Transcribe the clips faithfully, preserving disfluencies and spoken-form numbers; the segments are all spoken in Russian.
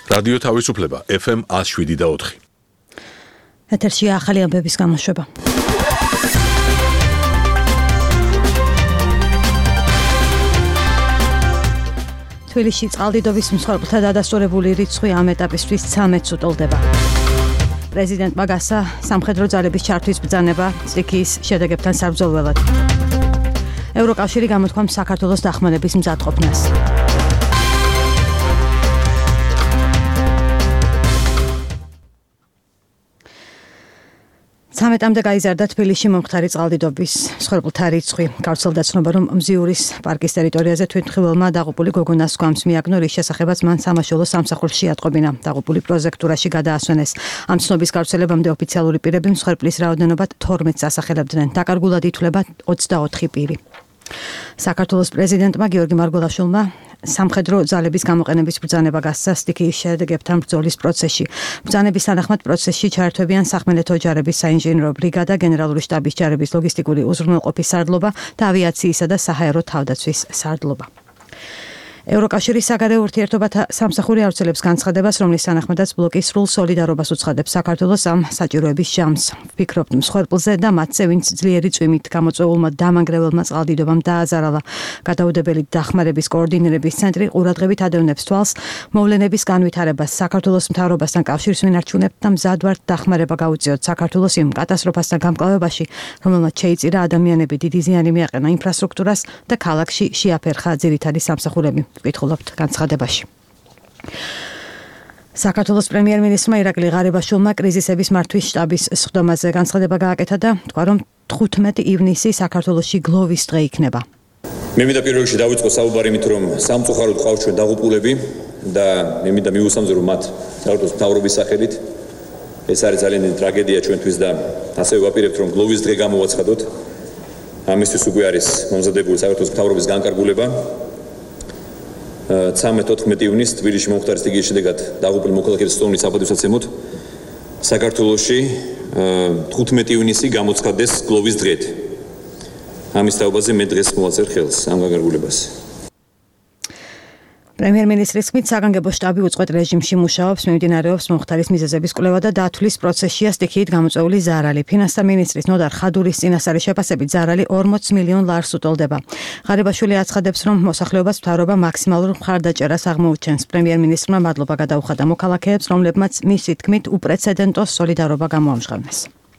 რადიო თავისუფლება ეფ ემ one oh seven და four. ეთერშია ახალი ამბების გამოშვება. თბილისში წყალდიდობის მსხვერპლთა დადასტურებული რიცხვი ამ ეტაპისთვის ცამეტს უტოლდება. პრეზიდენტმა გასცა სამხედრო ძალების ჩართვის ბრძანება სტიქიის შედეგებთან საბრძოლველად. ევროკავშირი გამოთქვამს საქართველოს დახმარების მზადყოფნას. ცამეტამდე გაიზარდა თბილისში მომხდარი წყალდიდობის მსხვერპლთა რიცხვი. გავრცელდა ცნობა, რომ მზიურის პარკის ტერიტორიაზე თვითმხილველმა დაღუპული გოგონას გვამს მიაგნო, რის შესახებაც მან სამაშველო სამსახურში ატყობინა. დაღუპული პროჟექტურაში გადაასვენეს. ამ ცნობის გავრცელებამდე ოფიციალური პირები მსხვერპლის რაოდენობით თორმეტს ასახელებდნენ. დაკარგულად ითვლება ოცდაოთხი პირი. საქართველოს პრეზიდენტმა გიორგი მარგველაშვილმა სამხედრო ძალების გამოყენების ბრძანება გასცა სტიქიის შედეგებთან ბრძოლის პროცესში. ბრძანების თანახმად პროცესში ჩაერთვებიან სახმელეთო ოჯარების საინჟინრო ბრიგადა, გენერალური შტაბის ჯარების ლოგისტიკური უზრუნველყოფის სარდლობა და ავიაციისა და საჰაერო თავდაცვის სარდლობა. ევროკავშირის საგარეო ურთიერთობათა სამსახური ავრცელებს განცხადებას, რომლის თანახმადაც ბლოკი სრულ სოლიდარობას უცხადებს საქართველოს ამ საჭიროების ჟამს. ვფიქრობთ მსხვერპლზე და მათზე, ვინც ძლიერი წვიმით გამოწვეულმა დამანგრეველმა წყალდიდობამ დააზარალა. გადაუდებელი დახმარების კოორდინირების ცენტრი ყურადღებით ადევნებს თვალს მოვლენების განვითარებას. საქართველოს მთავრობასთან კავშირს ვინარჩუნებთ და მზად ვართ დახმარება გავუწიოთ საქართველოს იმ კატასტროფასთან გამკლავებაში, რომელმაც შეიწირა ადამიანები, დიდი ზიანი მიაყენა ინფრასტრუქტურას და ქალაქში შეაფერხა ძირითადი სამსახურები. ვკითხულობთ განცხადებაში. საქართველოს პრემიერ-მინისტრმა ირაკლი ღარიბაშვილმა კრიზისების მართვის შტაბის სხდომაზე განცხადება გააკეთა და თქვა, რომ თხუთმეტი ივნისი საქართველოში გლოვის დღე იქნება. მე მინდა პირველ რიგში დავიწყო საუბარი იმით, რომ სამწუხაროდ ყავს ჩვენ დაღუპულები და მე მინდა მივუსამძრო, რომ მათ საქართველოს მთავრობის სახელით ეს არის ძალიან დიდი ტრაგედია ჩვენთვის და ასევე ვაპირებთ, რომ გლოვის დღე გამოვაცხადოთ. ამისთვის უკვე არის მომზადებული საქართველოს მთავრობის განკარგულება. ცამეტ-ოთხმეტი ივნისს თბილისში მომხდარი სტიქიის შედეგად დაღუპული მოქალაქეების სტომრის საპატივსაცემოდ საქართველოში თხუთმეტი ივნისი გამოცხადდეს გლოვის დღედ. ამის თაობაზე მე დღეს მოვაწერ ხელს ამ განკარგულებას. პრემიერ-მინისტრის თქმით, საგანგებო შტაბი უწყვეტ რეჟიმში მუშაობს, მიმდინარეობს მომხდარის მიზეზების კვლევა და დათვლის პროცესშია სტიქიით გამოწვეული ზარალი. ფინანსთა მინისტრის ნოდარ ხადურის წინასწარი შეფასებით ზარალი ორმოც მილიონ ლარს უტოლდება. ღარიბაშვილი აცხადებს, რომ მოსახლეობას მთავრობა მაქსიმალურ მხარდაჭერას აღმოუჩენს. პრემიერ-მინისტრმა მადლობა გადაუხადა მოქალაქეებს, რომლებმაც მისი თქმით უპრეცედენტო სოლიდარობა გამოამჟღავნეს.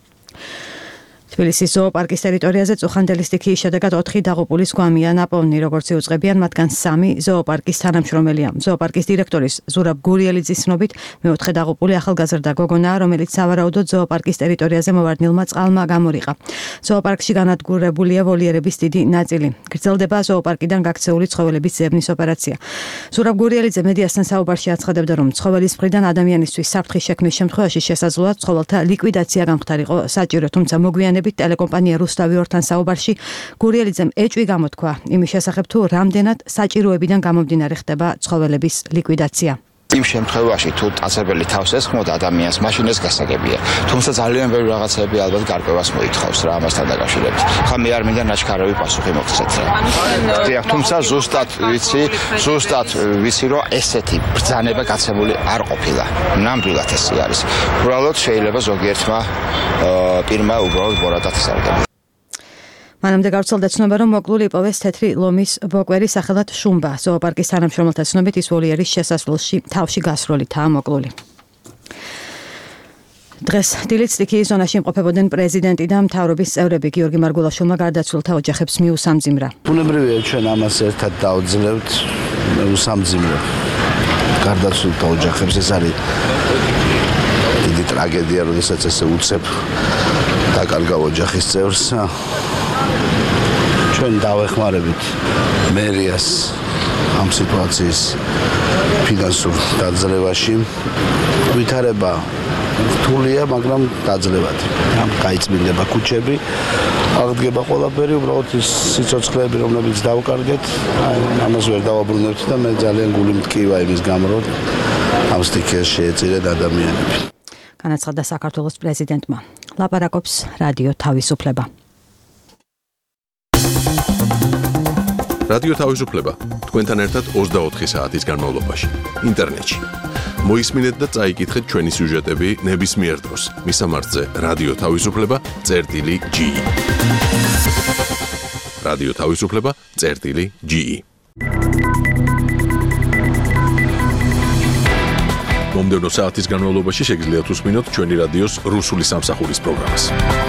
თბილისის ზოოპარკის ტერიტორიაზე წუხანდელი სტიქიის შედეგად ოთხი დაღუპულის გვამია ნაპოვნი, როგორც იუწყებიან, მათგან სამი ზოოპარკის თანამშრომელია. ზოოპარკის დირექტორის ზურაბ გურიელიძის ცნობით, მეოთხე დაღუპული ახალგაზრდა გოგონაა, რომელიც სავარაუდოდ ზოოპარკის ტერიტორიაზე მოვარდნილმა წყალმა გამორიყა. ზოოპარკში განადგურებულია ვოლიერების დიდი ნაწილი. გრძელდება ზოოპარკიდან გაქცეული ცხოველების ძებნის ოპერაცია. ზურაბ გურიელიძე მედიასთან საუბარში აცხადებდა, რომ ცხოველის მხრიდან ადამიანისთვის საფრთხის შექმნის შემთხვევაში შესაძლოა ცხოველთა ლიკვიდაცია გამხდარიყო საჭირო, თუმცა მოგვიანებით ტელეკომპანია რუსთავი ორთან საუბარში გურიელიძემ ეჭვი გამოთქვა იმის შესახებ, თუ რამდენად საჭიროებიდან გამომდინარე ხდება ცხოველების ლიკვიდაცია. იმ შემთხვევაში თუ ტაცებელი თავს ესხმოდა ადამიანს, მაშინ ეს გასაგებია. თუმცა ძალიან ბევრი რაღაცები ალბათ გარკვევას მოითხოვს რა ამასთან დაკავშირებით. ხა მე არ მინდა ნაჩქარავი პასუხი მოგცეთ რა. დიახ, თუმცა ზუსტად ვიცი, ზუსტად ვიცი, რომ ესეთი ბრძანება გაცემული არ ყოფილა. ნამდვილად ესე არის. უბრალოდ შეიძლება ზოგიერთმა პირმა უბრალოდ ბორადად ისარგებლა. მანამდე გავრცელდა ცნობა, რომ მოკლული იპოვეს თეთრი ლომის ბოკვერი სახელად შუმბა. ზოოპარკის თანამშრომელთა ცნობით ის ვოლიერის შესასვლელში თავში გასროლითაა მოკლული. დღეს დილით სტიქიის ზონაში იმყოფებოდნენ პრეზიდენტი და მთავრობის წევრები. გიორგი მარგველაშვილმა გარდაცვლილთა ოჯახებს მიუსამძიმრა. ბუნებრივია ჩვენ ამას ერთად დავძლებთ, მიუსამძიმრებ გარდაცვლილთა ოჯახებს. ეს არის დიდი ტრაგედია, როდესაც ესე უცებ დაკარგა ოჯახის წევრს. ჩვენ დავეხმარებით მერიას ამ სიტუაციის ფინანსურ დაძლევაში. ვითარება რთულია, მაგრამ დაძლევადი. გაიწმინდება ქუჩები, აღდგება ყველაფერი, უბრალოდ ის სიცოცხლეები, რომლებიც დავკარგეთ, ამას ვერ დავაბრუნებთ და მე ძალიან გული მტკივა იმის გამო, რომ ამ სტიქიას შეეწირეთ ადამიანები. განაცხადა საქართველოს პრეზიდენტმა. ლაპარაკობს რადიო თავისუფლება. რადიო თავისუფლება თქვენთან ერთად ოცდაოთხი საათის განმავლობაში ინტერნეტში მოისმინეთ და წაიკითხეთ ჩვენი სიუჟეტები ნებისმიერ დროს. მისამართზე რადიო თავისუფლება წერტილი ჯი. რადიო თავისუფლება წერტილი ჯი. მომდევნო საათის განმავლობაში შეგიძლიათ უსმინოთ ჩვენი რადიოს რუსული სამსახურის პროგრამას.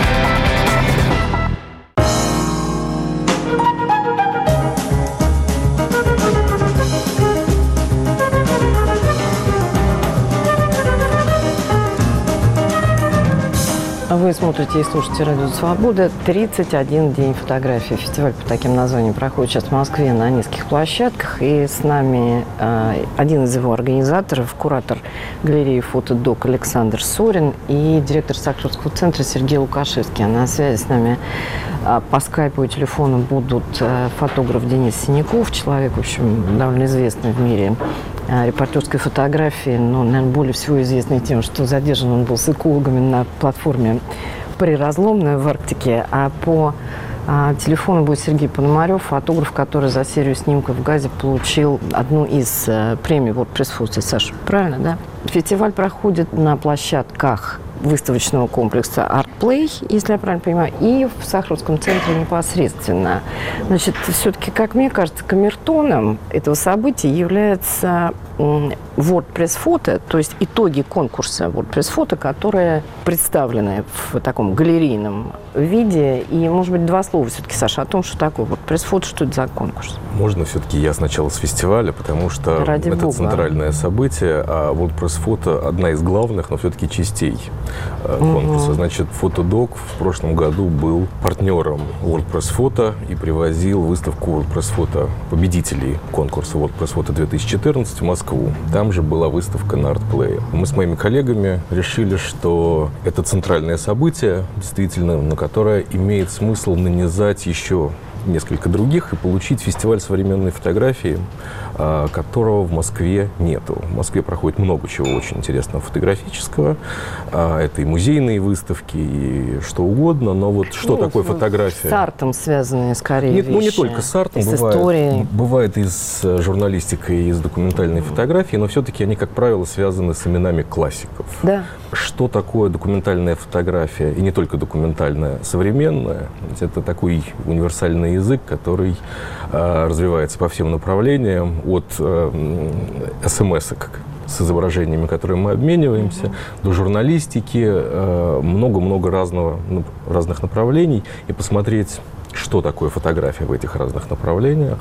Вы смотрите и слушаете «Радио Свобода». тридцать один день фотографии. Фестиваль под таким названием проходит сейчас в Москве на нескольких площадках. И с нами э, один из его организаторов, куратор галереи «Фотодок» Александр Сорин и директор Сахаровского центра Сергей Лукашевский. А на связи с нами э, по скайпу и телефону будут э, фотограф Денис Синяков, человек, в общем, довольно известный в мире репортерской фотографии, но, наверное, более всего известный тем, что задержан он был с экологами на платформе «Приразломная» в Арктике, а по а, телефону будет Сергей Пономарев, фотограф, который за серию снимков в Газе получил одну из а, премий WordPress Photo. Саша, правильно, да? Фестиваль проходит на площадках выставочного комплекса ArtPlay, если я правильно понимаю, и в Сахаровском центре непосредственно. Значит, все-таки, как мне кажется, камертоном этого события является WordPress Photo, то есть итоги конкурса WordPress Photo, которые представлены в таком галерейном виде. И, может быть, два слова все-таки, Саша, о том, что такое WordPress Photo, что это за конкурс. Можно все-таки я сначала с фестиваля, потому что Ради это Бога. центральное событие, а WordPress Photo одна из главных, но все-таки частей конкурса. Угу. Значит, Фотодок в прошлом году был партнером WordPress Photo и привозил выставку WordPress Photo победителей конкурса WordPress Photo две тысячи четырнадцать в Москву. Там же была выставка на ArtPlay. Мы с моими коллегами решили, что это центральное событие, действительно, на которое имеет смысл нанизать еще несколько других и получить фестиваль современной фотографии, которого в Москве нету. В Москве проходит много чего очень интересного фотографического. Это и музейные выставки, и что угодно, но вот что ну, такое фотография? С артом связанные, скорее, Нет, вещи. Ну, не только с артом. И с бывает, историей. Бывает и с журналистикой, и с документальной фотографией, но все-таки они, как правило, связаны с именами классиков. Да. Что такое документальная фотография, и не только документальная, современная? Это такой универсальный язык, который э, развивается по всем направлениям, от э, эс-эм-эсок с изображениями, которые мы обмениваемся, mm-hmm. до журналистики, э, много-много разного, разных направлений, и посмотреть, что такое фотография в этих разных направлениях,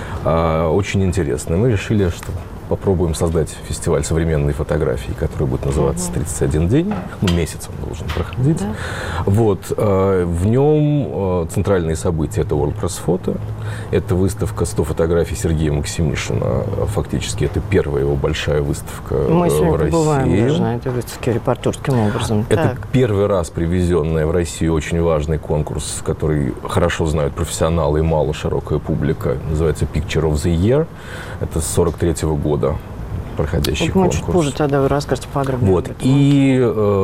э, очень интересно. Мы решили, что попробуем создать фестиваль современной фотографии, который будет называться тридцать один день. Ну, месяц он должен проходить. Да. Вот. Э, в нем э, центральные события – это WordPress Photo. Это выставка сто фотографий Сергея Максимишина. Фактически это первая его большая выставка Мы в России. Мы побываем даже на этой выставке репортерским образом. Это так. первый раз привезенный в Россию очень важный конкурс, который хорошо знают профессионалы и мало широкая публика. Называется Picture of the Year. Это с сорок третьего года проходящий вот мы конкурс. Чуть позже тогда вы расскажете подробнее. Вот. И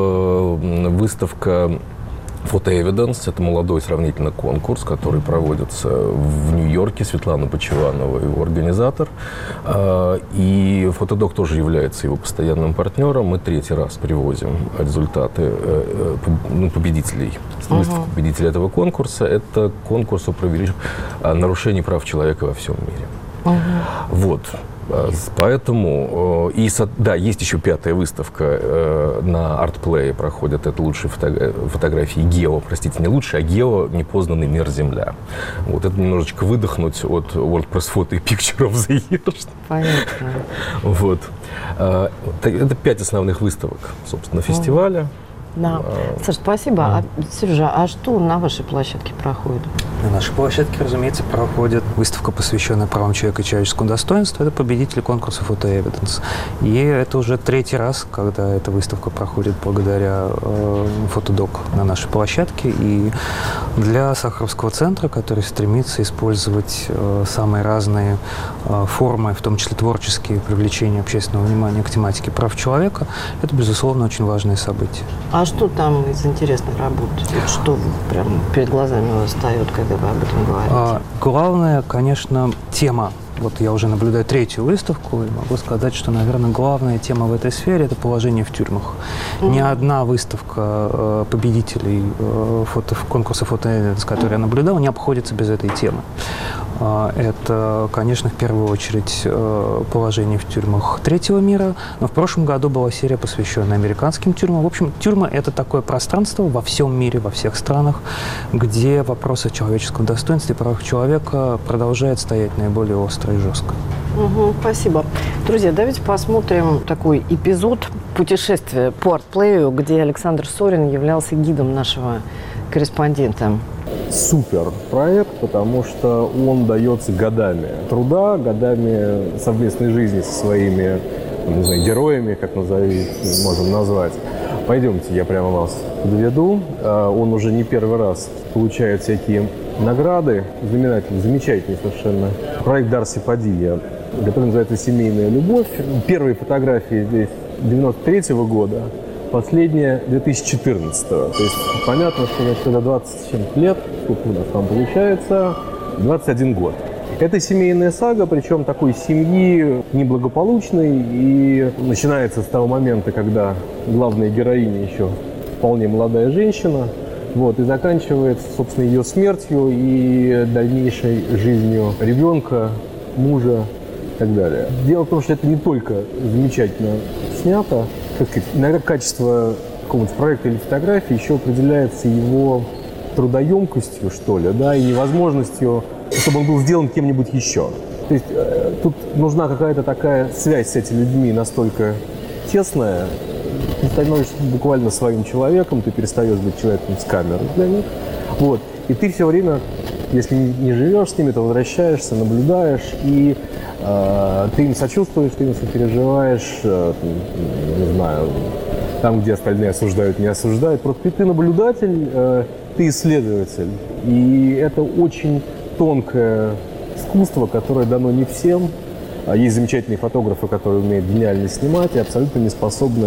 э, выставка Photo Evidence – это молодой сравнительно конкурс, который проводится в Нью-Йорке. Светлана Почеванова, его организатор. Э, и Фотодок тоже является его постоянным партнером. Мы третий раз привозим результаты э, ну, победителей. Выставка uh-huh. победителей этого конкурса – это конкурс о нарушении прав человека во всем мире. Uh-huh. Вот. Поэтому, и, да, есть еще пятая выставка на ArtPlay проходит. Это лучшие фото, фотографии гео, простите, не лучшие, а гео непознанный мир Земля. Вот это немножечко выдохнуть от WordPress Photo и Picture of the Year. Понятно. Вот. Это пять основных выставок, собственно, фестиваля. Да. Саша, спасибо. А, Сережа, а что на вашей площадке проходит? На нашей площадке, разумеется, проходит выставка, посвященная правам человека и человеческому достоинству. Это победители конкурса Photo Evidence. И это уже третий раз, когда эта выставка проходит благодаря э, Фотодок на нашей площадке. И для Сахаровского центра, который стремится использовать э, самые разные э, формы, в том числе творческие, привлечения общественного внимания к тематике прав человека, это, безусловно, очень важное событие. А что там из интересных работ? Что прям перед глазами у вас встает, когда когда вы об этом говорите? А, главное, конечно, тема. Вот я уже наблюдаю третью выставку и могу сказать, что, наверное, главная тема в этой сфере – это положение в тюрьмах. Mm-hmm. Ни одна выставка э, победителей э, фото, конкурса фото-эвиденс, который я наблюдал, не обходится без этой темы. Э, это, конечно, в первую очередь э, положение в тюрьмах третьего мира, но в прошлом году была серия, посвященная американским тюрьмам. В общем, тюрьма – это такое пространство во всем мире, во всех странах, где вопросы человеческого достоинства и прав человека продолжают стоять наиболее остро и жестко. Угу, спасибо. Друзья, давайте посмотрим такой эпизод путешествия по артплею, где Александр Сорин являлся гидом нашего корреспондента. Супер проект, потому что он дается годами труда, годами совместной жизни со своими, не знаю, героями, как назови, можем назвать. Пойдемте, я прямо вас подведу. Он уже не первый раз получает всякие награды, знаменательные, замечательные совершенно. Проект Дарси Падилья, который называется «Семейная любовь». Первые фотографии здесь девяносто третьего года, последняя две тысячи четырнадцатого. То есть понятно, что значит, это двадцать семь лет, сколько у нас там получается, двадцать один год. Это семейная сага, причем такой семьи неблагополучной, и начинается с того момента, когда главная героиня еще вполне молодая женщина, вот, и заканчивается, собственно, ее смертью и дальнейшей жизнью ребенка, мужа и так далее. Дело в том, что это не только замечательно снято, как сказать, иногда качество какого-то проекта или фотографии еще определяется его трудоемкостью, что ли, да, и невозможностью, чтобы он был сделан кем-нибудь еще. То есть э, тут нужна какая-то такая связь с этими людьми настолько тесная, ты становишься буквально своим человеком, ты перестаешь быть человеком с камерой для них. Вот. И ты все время, если не живешь с ними, то возвращаешься, наблюдаешь, и э, ты им сочувствуешь, ты им сопереживаешь, э, не знаю, там, где остальные осуждают, не осуждают. Просто ты наблюдатель, э, ты исследователь. И это очень тонкое искусство, которое дано не всем. Есть замечательные фотографы, которые умеют гениально снимать и абсолютно не способны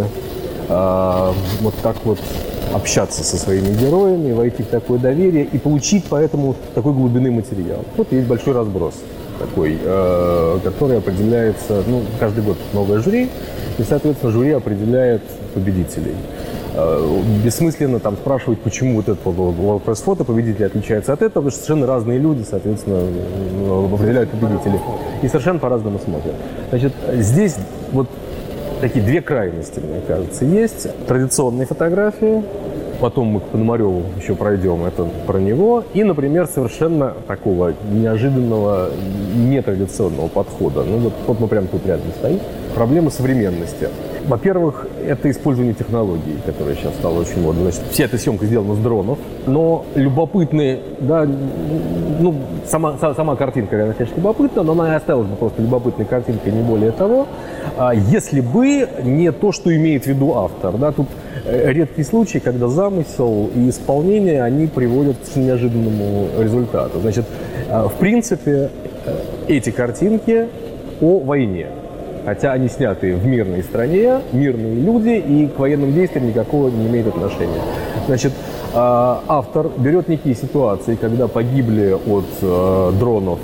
э, вот так вот общаться со своими героями, войти в такое доверие и получить поэтому такой глубины материал. Вот есть большой разброс такой, э, который определяется, ну, каждый год новое жюри, и, соответственно, жюри определяет победителей. Бессмысленно там спрашивать, почему вот это вот пресс-фото победитель отличается от этого, потому что совершенно разные люди, соответственно, определяют победителей. И совершенно по-разному смотрят. Значит, здесь вот такие две крайности, мне кажется, есть. Традиционные фотографии, потом мы к Пономареву еще пройдем, это про него. И, например, совершенно такого неожиданного, нетрадиционного подхода. Ну вот, вот мы прямо тут рядом стоим. Проблема современности. Во-первых, это использование технологий, которое сейчас стало очень модно. Значит, вся эта съемка сделана с дронов, но любопытные, да, ну, сама, сама картинка, она, конечно, любопытна, но она и осталась бы просто любопытной картинкой, не более того, если бы не то, что имеет в виду автор. Да, тут редкий случай, когда замысел и исполнение, они приводят к неожиданному результату. Значит, в принципе, эти картинки о войне. Хотя они сняты в мирной стране, мирные люди, и к военным действиям никакого не имеют отношения. Значит, автор берет некие ситуации, когда погибли от дронов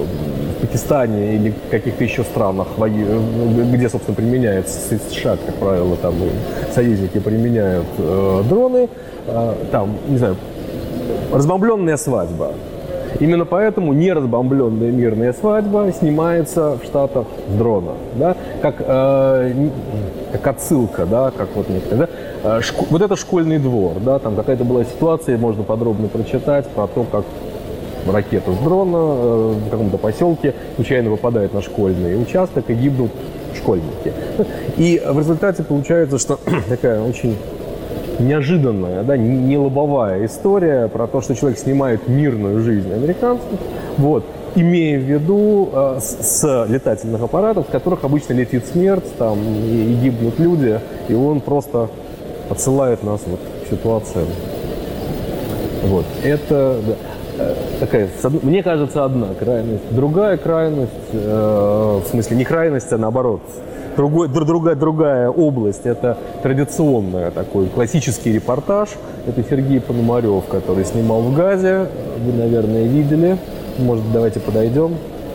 в Пакистане или каких-то еще странах, где, собственно, применяется США, как правило, там союзники применяют дроны, там, не знаю, разбомбленная свадьба. Именно поэтому неразбомбленная мирная свадьба снимается в Штатах с дрона, да, как, э, как отсылка, да, как вот некоторые, да, Шко, вот это школьный двор, да, там какая-то была ситуация, можно подробно прочитать про то, как ракета с дрона э, в каком-то поселке случайно выпадает на школьный участок и гибнут школьники. И в результате получается, что такая очень неожиданная, да, не лобовая история про то, что человек снимает мирную жизнь американцев, вот, имея в виду э, с, с летательных аппаратов, с которых обычно летит смерть, там, и, и гибнут люди, и он просто отсылает нас вот к ситуациям. Вот, это, да. такая, мне кажется, одна крайность. Другая крайность, э, в смысле не крайность, а наоборот, другой, другая, другая область. Это традиционный такой классический репортаж. Это Сергей Пономарев, который снимал в «Газе». Вы, наверное, видели. Может, давайте подойдем.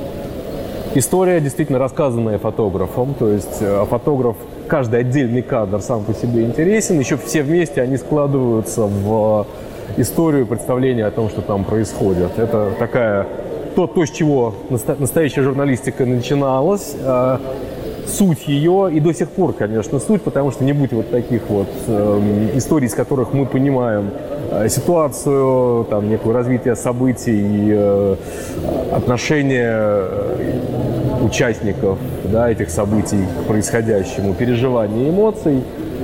История действительно рассказанная фотографом. То есть фотограф, каждый отдельный кадр сам по себе интересен. Еще все вместе они складываются в историю, представление о том, что там происходит. Это такая, то, то с чего настоящая журналистика начиналась, э, суть ее, и до сих пор, конечно, суть, потому что не будь вот таких вот э, историй, из которых мы понимаем э, ситуацию, там, некое развитие событий, э, отношения участников, да, этих событий к происходящему, переживания, эмоций.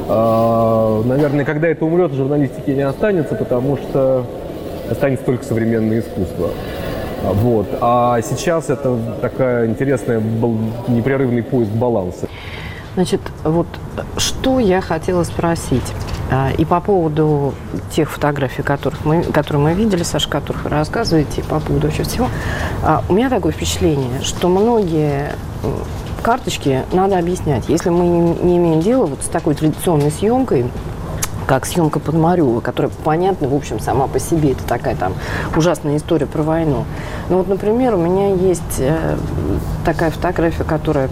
Наверное, когда это умрет, журналистики не останется, потому что останется только современное искусство. Вот. А сейчас это такая интересная, непрерывный поиск баланса. Значит, вот что я хотела спросить. И по поводу тех фотографий, которых мы, которые мы видели, Саша, о которых вы рассказываете, и по поводу вообще всего. У меня такое впечатление, что многие карточки надо объяснять. Если мы не имеем дела вот с такой традиционной съемкой, как съемка Пономарева, которая понятна, в общем, сама по себе. Это такая там ужасная история про войну. Ну вот, например, у меня есть э, такая фотография, которая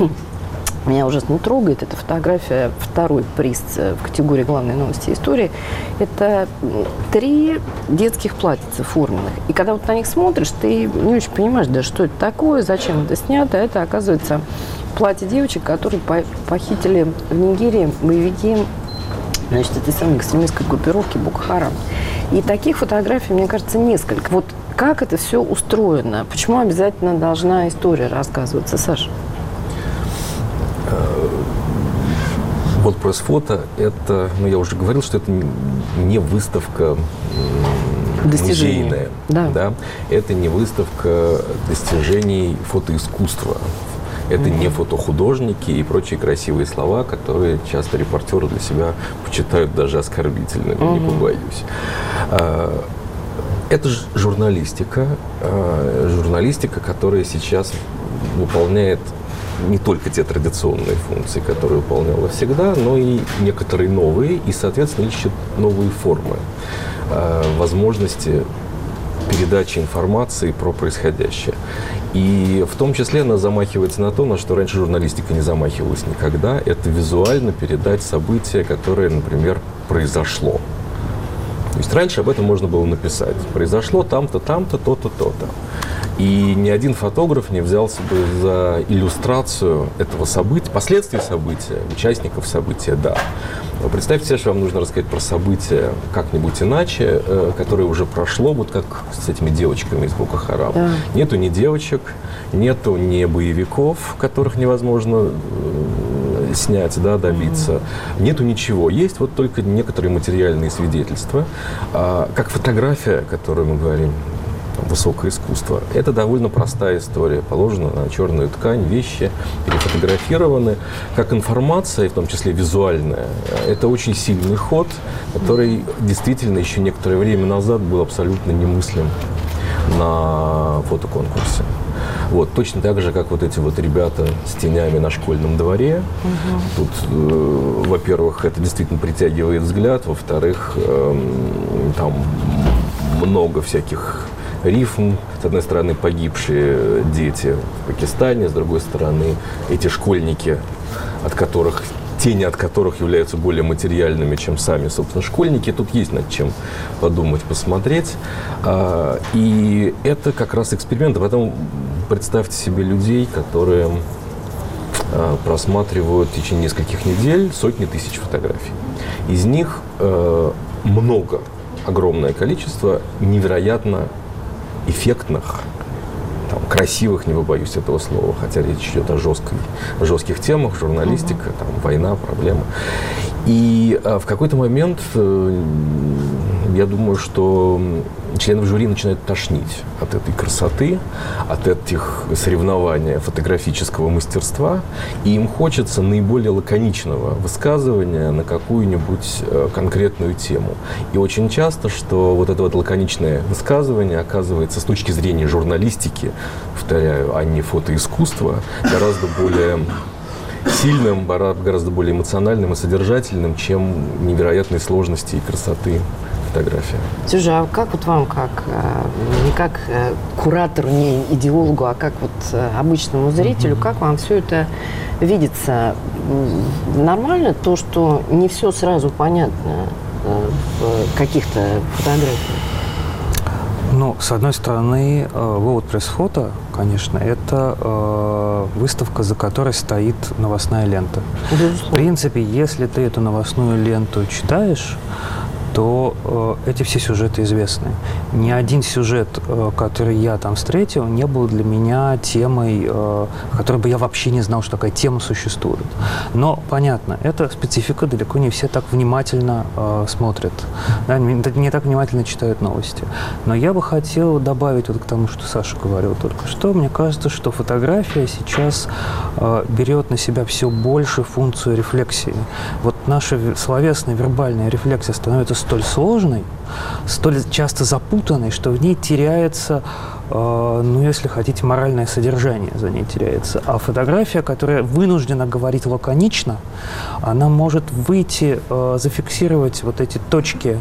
меня ужасно трогает. Это фотография, второй приз в категории «Главные новости истории». Это три детских платьица форменных. И когда вот на них смотришь, ты не очень понимаешь, да что это такое, зачем это снято. Это, оказывается, платье девочек, которые похитили в Нигерии боевики, значит, этой самой экстремистской группировки Боко-Харам. И таких фотографий, мне кажется, несколько. Вот как это все устроено? Почему обязательно должна история рассказываться, Саша? Вот пресс-фото – это, ну, я уже говорил, что это не выставка музейная. Да. Да? Это не выставка достижений фотоискусства. Это mm-hmm. не фотохудожники и прочие красивые слова, которые часто репортеры для себя почитают даже оскорбительными, mm-hmm. не побоюсь. Это журналистика, журналистика, которая сейчас выполняет не только те традиционные функции, которые выполняла всегда, но и некоторые новые, и, соответственно, ищет новые формы возможности передачи информации про происходящее. И в том числе она замахивается на то, на что раньше журналистика не замахивалась никогда. Это визуально передать событие, которое, например, произошло. То есть раньше об этом можно было написать. Произошло там-то, там-то, то-то, то-то. И ни один фотограф не взялся бы за иллюстрацию этого события, последствий события, участников события, да. Но представьте себе, что вам нужно рассказать про событие как-нибудь иначе, э, которое уже прошло, вот как с этими девочками из Боко-Харам. Да. Нету ни девочек, нету ни боевиков, которых невозможно э, снять, да, добиться. Mm-hmm. Нету ничего. Есть вот только некоторые материальные свидетельства. А, как фотография, о которой мы говорим, высокое искусство. Это довольно простая история. Положена на черную ткань, вещи перефотографированы. Как информация, в том числе визуальная, это очень сильный ход, который действительно еще некоторое время назад был абсолютно немыслим на фотоконкурсе. Вот, точно так же, как вот эти вот ребята с тенями на школьном дворе. Угу. Тут, э, во-первых, это действительно притягивает взгляд, во-вторых, э, там много всяких рифм. С одной стороны, погибшие дети в Пакистане, с другой стороны, эти школьники, от которых, тени от которых являются более материальными, чем сами, собственно, школьники. Тут есть над чем подумать, посмотреть. И это как раз эксперимент. А потом представьте себе людей, которые просматривают в течение нескольких недель сотни тысяч фотографий. Из них много, огромное количество невероятно эффектных, там, красивых, не побоюсь этого слова, хотя речь идет о, жесткой, о жестких темах, журналистика, uh-huh. там, война, проблемы. И а, в какой-то момент э, я думаю, что членов жюри начинает тошнить от этой красоты, от этих соревнований фотографического мастерства, и им хочется наиболее лаконичного высказывания на какую-нибудь конкретную тему. И очень часто, что вот это вот лаконичное высказывание оказывается с точки зрения журналистики, повторяю, а не фотоискусства, гораздо более сильным, гораздо более эмоциональным и содержательным, чем невероятные сложности и красоты фотографии. Слушай, а как вот вам, как не как куратору, не идеологу, а как вот обычному зрителю, mm-hmm. как вам все это видится? Нормально то, что не все сразу понятно в каких-то фотографиях? Ну, с одной стороны, World Press Photo, конечно, это э, выставка, за которой стоит новостная лента. Mm-hmm. В принципе, если ты эту новостную ленту читаешь, то э, эти все сюжеты известны. Ни один сюжет, э, который я там встретил, не был для меня темой, э, которой бы я вообще не знал, что такая тема существует. Но, понятно, это специфика, далеко не все так внимательно э, смотрят, да, не, не так внимательно читают новости. Но я бы хотел добавить вот к тому, что Саша говорил только что. Мне кажется, что фотография сейчас э, берет на себя все больше функцию рефлексии. Вот наша словесная, вербальная рефлексия становится столь сложной, столь часто запутанной, что в ней теряется, э, ну, если хотите, моральное содержание за ней теряется. А фотография, которая вынуждена говорить лаконично, она может выйти, э, зафиксировать вот эти точки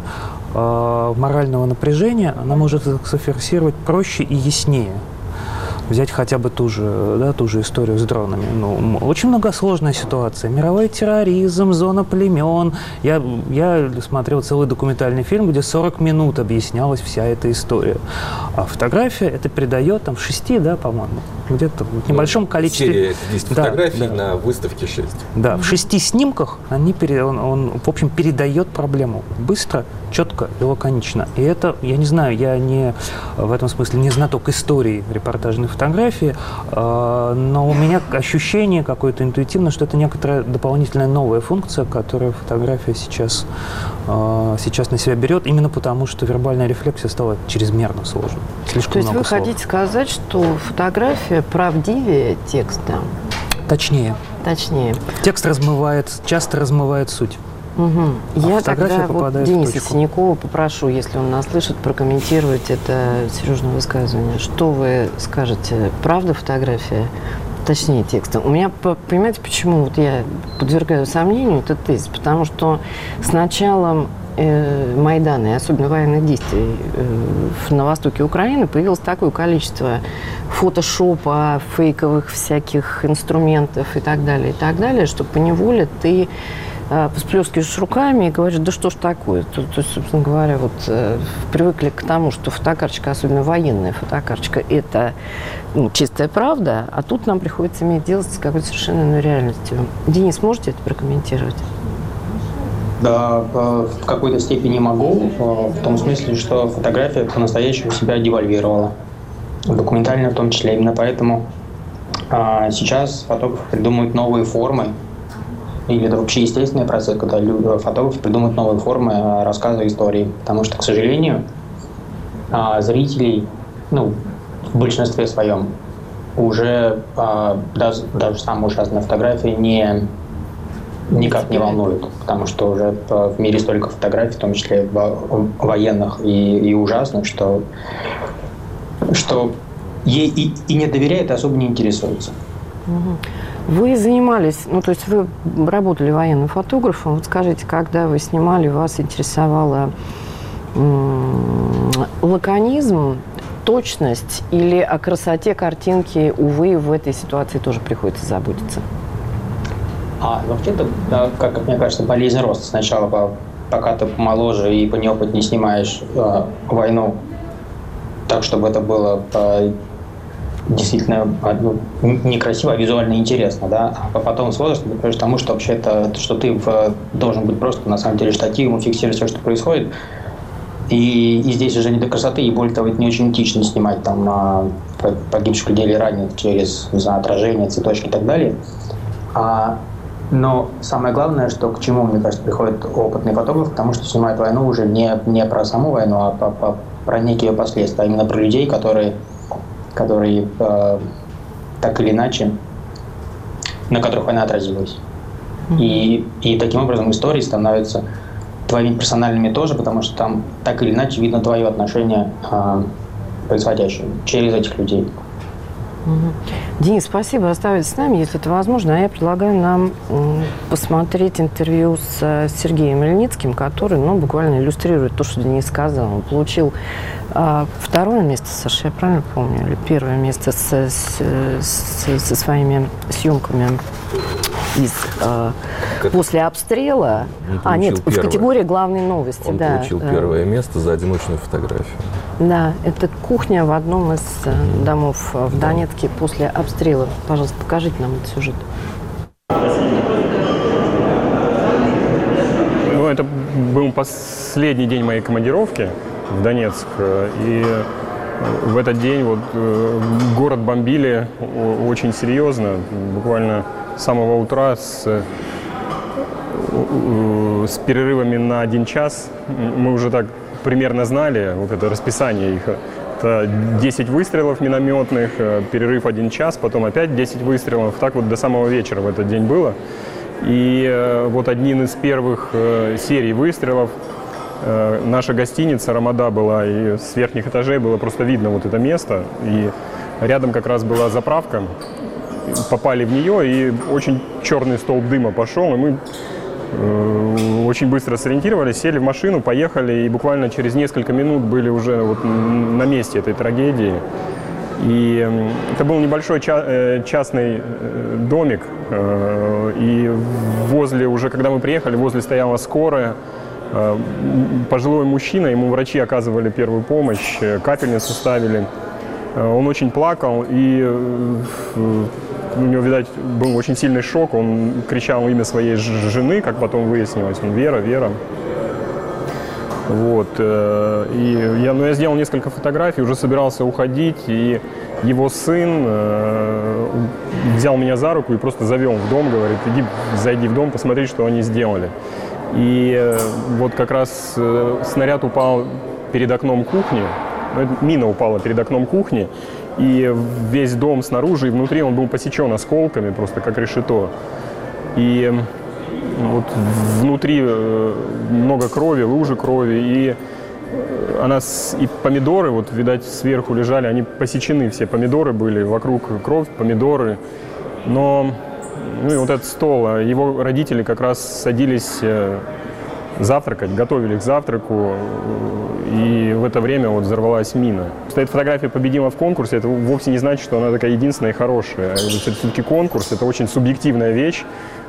э, морального напряжения, она может их зафиксировать проще и яснее. Взять хотя бы ту же, да, ту же историю с дронами. Ну, очень многосложная ситуация. Мировой терроризм, зона племен. Я, я смотрел целый документальный фильм, где сорок минут объяснялась вся эта история. А фотография это передает там в шести, да, по-моему, где-то в небольшом количестве. Серия десять да, фотографий да. на выставке шесть. Да, в шести снимках они пере... он, он, в общем, передает проблему быстро, четко и лаконично. И это, я не знаю, я не в этом смысле не знаток истории репортажной фотографии, э, но у меня ощущение какое-то интуитивно, что это некоторая дополнительная новая функция, которую фотография сейчас, э, сейчас на себя берет, именно потому, что вербальная рефлексия стала чрезмерно сложной. Слишком То есть много вы слов. хотите сказать, что фотография правдивее текста? Точнее. Точнее. Текст размывает, часто размывает суть. Угу. А Я тогда вот Дениса Синякова попрошу, если он нас слышит, прокомментировать это Сережное высказывание. Что вы скажете? Правда фотография? Точнее текста. У меня, понимаете, почему вот я подвергаю сомнению этот тезис? Потому что с началом э, Майдана, и особенно военных действий э, на востоке Украины, появилось такое количество фотошопа, фейковых всяких инструментов и так далее, и так далее, что поневоле ты всплескиваешь руками и говоришь, да что ж такое. То, то есть, собственно говоря, вот э, привыкли к тому, что фотокарточка, особенно военная фотокарточка, это ну, чистая правда, а тут нам приходится иметь дело с какой-то совершенно иной реальностью. Денис, можете это прокомментировать? Да, в какой-то степени могу, в том смысле, что фотография по-настоящему себя девальвировала. Документально в том числе. Именно поэтому а, сейчас фотографы придумывают новые формы, или это вообще естественный процесс, когда люди, фотографы придумывают новые формы рассказа истории. Потому что, к сожалению, зрителей, ну, в большинстве своем, уже даже, даже самые ужасные фотографии не, никак не волнуют. Потому что уже в мире столько фотографий, в том числе военных и, и ужасных, что, что ей и, и не доверяют, и особо не интересуются. Вы занимались, ну, то есть вы работали военным фотографом. Вот скажите, когда вы снимали, вас интересовало м- лаконизм, точность или о красоте картинки, увы, в этой ситуации тоже приходится заботиться? А, вообще-то, да, как, как мне кажется, болезнь роста. Сначала, пока ты помоложе и понеопытнее снимаешь э, войну так, чтобы это было... Э, действительно ну, некрасиво, а визуально интересно, да, а потом с возрастом ты приходишь к тому, что вообще это, что ты в, должен быть просто на самом деле штативом и фиксировать все, что происходит, и, и здесь уже не до красоты, и более того, это не очень этично снимать там а, погибших людей или раненых через, не знаю, отражение, цветочки и так далее, а, но самое главное, что к чему, мне кажется, приходит опытный фотограф, потому что снимает войну уже не, не про саму войну, а по, по про некие последствия, а именно про людей, которые, которые э, так или иначе, на которых война отразилась. Mm-hmm. И, и таким образом истории становятся твоими персональными тоже, потому что там так или иначе видно твое отношение э, к происходящему через этих людей. Угу. Денис, спасибо. Оставайтесь с нами, если это возможно. А я предлагаю нам посмотреть интервью с Сергеем Ильницким, который, ну, буквально иллюстрирует то, что Денис сказал. Он получил а, второе место, Саша, я правильно помню, или первое место с, с, с, со своими съемками из, а, после обстрела. А, нет, первое. В категории главной новости. Он да. получил первое место за одиночную фотографию. Да, это кухня в одном из домов в Донецке после обстрела. Пожалуйста, покажите нам этот сюжет. Ну, это был последний день моей командировки в Донецк. И в этот день вот город бомбили очень серьезно. Буквально с самого утра с, с перерывами на один час. Мы уже так примерно знали вот это расписание их. Это десять выстрелов минометных, перерыв один час, потом опять десять выстрелов. Так вот до самого вечера в этот день было. И вот один из первых серий выстрелов, наша гостиница «Рамада» была, и с верхних этажей было просто видно вот это место. И рядом как раз была заправка. Попали в нее, и очень черный столб дыма пошел, и мы очень быстро сориентировались, сели в машину, поехали, и буквально через несколько минут были уже вот на месте этой трагедии. И это был небольшой ча- частный домик, и возле, уже когда мы приехали, возле стояла скорая, пожилой мужчина, ему врачи оказывали первую помощь, капельницу ставили. Он очень плакал, и у него, видать, был очень сильный шок. Он кричал имя своей жены, как потом выяснилось. Он Вера, Вера. Вот. И я, ну, я сделал несколько фотографий, уже собирался уходить, и его сын взял меня за руку и просто завел в дом, говорит: иди, зайди в дом, посмотри, что они сделали. И вот как раз снаряд упал перед окном кухни, мина упала перед окном кухни, и весь дом снаружи и внутри он был посечен осколками, просто как решето. И вот внутри много крови, лужи крови, и она, и помидоры, вот, видать, сверху лежали, они посечены, все помидоры были, вокруг кровь, помидоры. Но, ну и вот этот стол, его родители как раз садились завтракать, готовили к завтраку, и в это время вот взорвалась мина. Что эта фотография победила в конкурсе, это вовсе не значит, что она такая единственная и хорошая. Это все-таки конкурс, это очень субъективная вещь.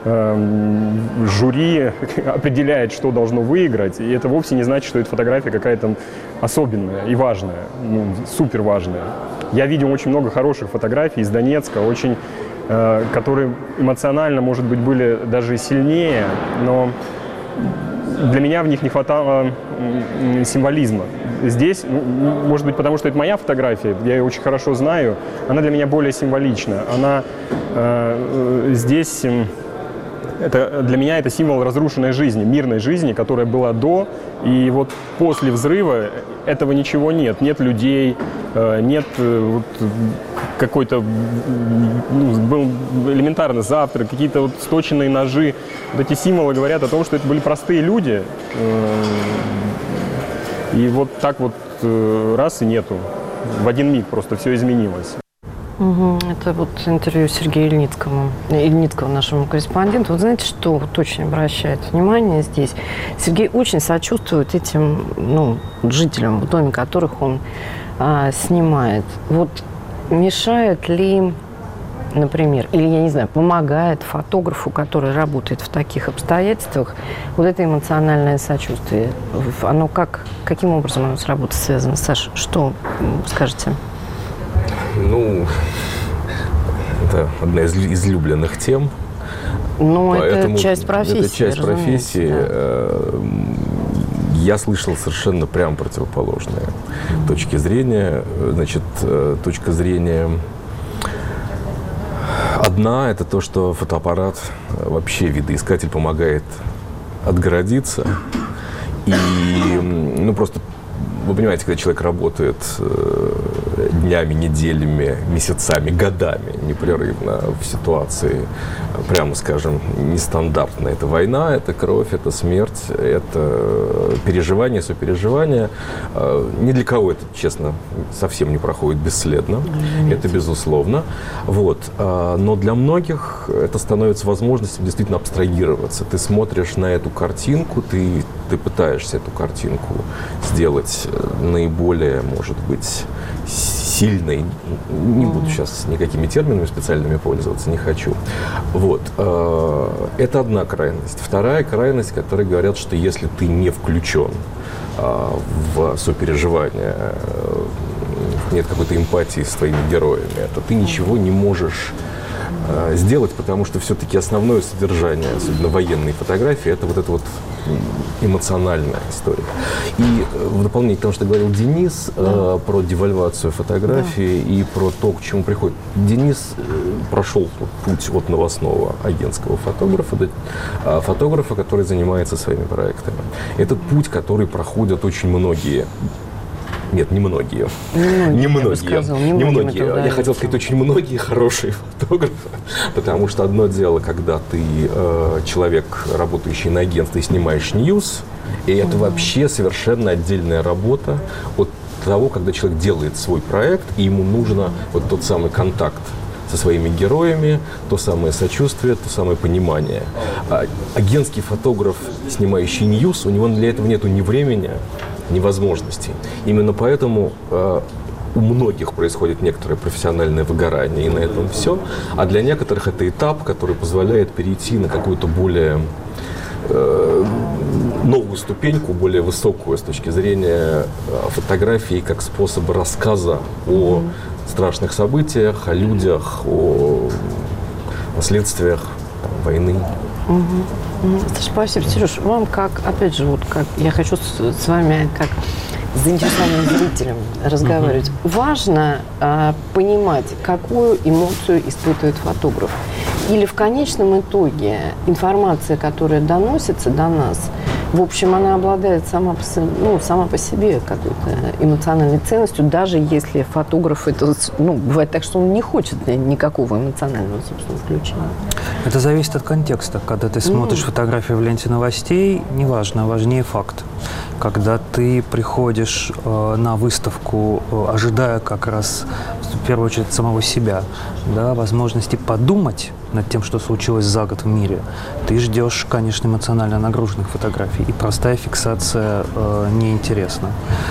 Жюри определяет, что должно выиграть, и это вовсе не значит, что эта фотография какая-то особенная и важная, ну, супер важная. Я видел очень много хороших фотографий из Донецка, очень, э, которые эмоционально, может быть, были даже сильнее, но для меня в них не хватало символизма. Здесь, ну, может быть, потому что это моя фотография, я ее очень хорошо знаю, она для меня более символична. Она э, здесь... Это, для меня это символ разрушенной жизни, мирной жизни, которая была до, и вот после взрыва этого ничего нет. Нет людей, нет вот какой-то, ну, был элементарный завтрак, какие-то вот сточенные ножи. Вот эти символы говорят о том, что это были простые люди, и вот так вот раз и нету. В один миг просто все изменилось. Угу. Это вот интервью Сергея Ильницкого, Ильницкого, нашему корреспонденту. Вот знаете, что вот очень обращает внимание здесь? Сергей очень сочувствует этим, ну, жителям, в доме которых он а, снимает. Вот мешает ли, например, или, я не знаю, помогает фотографу, который работает в таких обстоятельствах, вот это эмоциональное сочувствие? Оно как, каким образом оно с работой связано? Саш, что скажете? Ну, это одна из излюбленных тем. Ну, это часть профессии. Это часть профессии. Да. Я слышал совершенно прямо противоположные mm-hmm. точки зрения. Значит, точка зрения одна – это то, что фотоаппарат, вообще видоискатель, помогает отгородиться и, ну, просто вы понимаете, когда человек работает днями, неделями, месяцами, годами непрерывно в ситуации, прямо скажем, нестандартной. Это война, это кровь, это смерть, это переживание, сопереживание. Ни для кого это, честно, совсем не проходит бесследно. Mm-hmm. Это безусловно. Вот. Но для многих это становится возможностью действительно абстрагироваться. Ты смотришь на эту картинку, ты, ты пытаешься эту картинку сделать наиболее, может быть, сильной. Не буду сейчас никакими терминами специальными пользоваться, не хочу. Вот. Это одна крайность. Вторая крайность, которая говорят, что если ты не включен в сопереживание, нет какой-то эмпатии с твоими героями, то ты ничего не можешь сделать, потому что все-таки основное содержание, особенно военной фотографии, это вот эта вот эмоциональная история. И в дополнение к тому, что говорил Денис, да. э, про девальвацию фотографии, да. и про то, к чему приходит. Денис э, прошел путь от новостного агентского фотографа до э, фотографа, который занимается своими проектами. Этот путь, который проходят очень многие. Нет, не многие. Не многие. Сказал, не не многие. Я хотел сказать, очень многие хорошие фотографы. Потому что одно дело, когда ты э, человек, работающий на агентстве, и снимаешь ньюс, и это mm-hmm. вообще совершенно отдельная работа от того, когда человек делает свой проект, и ему нужно вот тот самый контакт со своими героями, то самое сочувствие, то самое понимание. А агентский фотограф, снимающий ньюс, у него для этого нету ни времени, ни возможностей. Именно поэтому э, у многих происходит некоторое профессиональное выгорание, и на этом все. А для некоторых это этап, который позволяет перейти на какую-то более э, новую ступеньку, более высокую с точки зрения фотографии как способа рассказа о страшных событиях, о людях, о последствиях там, войны. Угу. Спасибо, Сереж. Вам как, опять же, вот как я хочу с, с вами как с заинтересованным зрителем разговаривать. Uh-huh. Важно а, понимать, какую эмоцию испытывает фотограф. Или в конечном итоге информация, которая доносится до нас, в общем, она обладает сама по, ну, сама по себе какой-то эмоциональной ценностью, даже если фотограф, это, ну, бывает так, что он не хочет никакого эмоционального, собственно, включения. Это зависит от контекста. Когда ты смотришь mm. фотографию в ленте новостей, неважно, важнее факт. Когда ты приходишь э, на выставку, э, ожидая как раз, в первую очередь, самого себя, да, возможности подумать над тем, что случилось за год в мире, ты ждешь, конечно, эмоционально нагруженных фотографий, и простая фиксация э, неинтересна.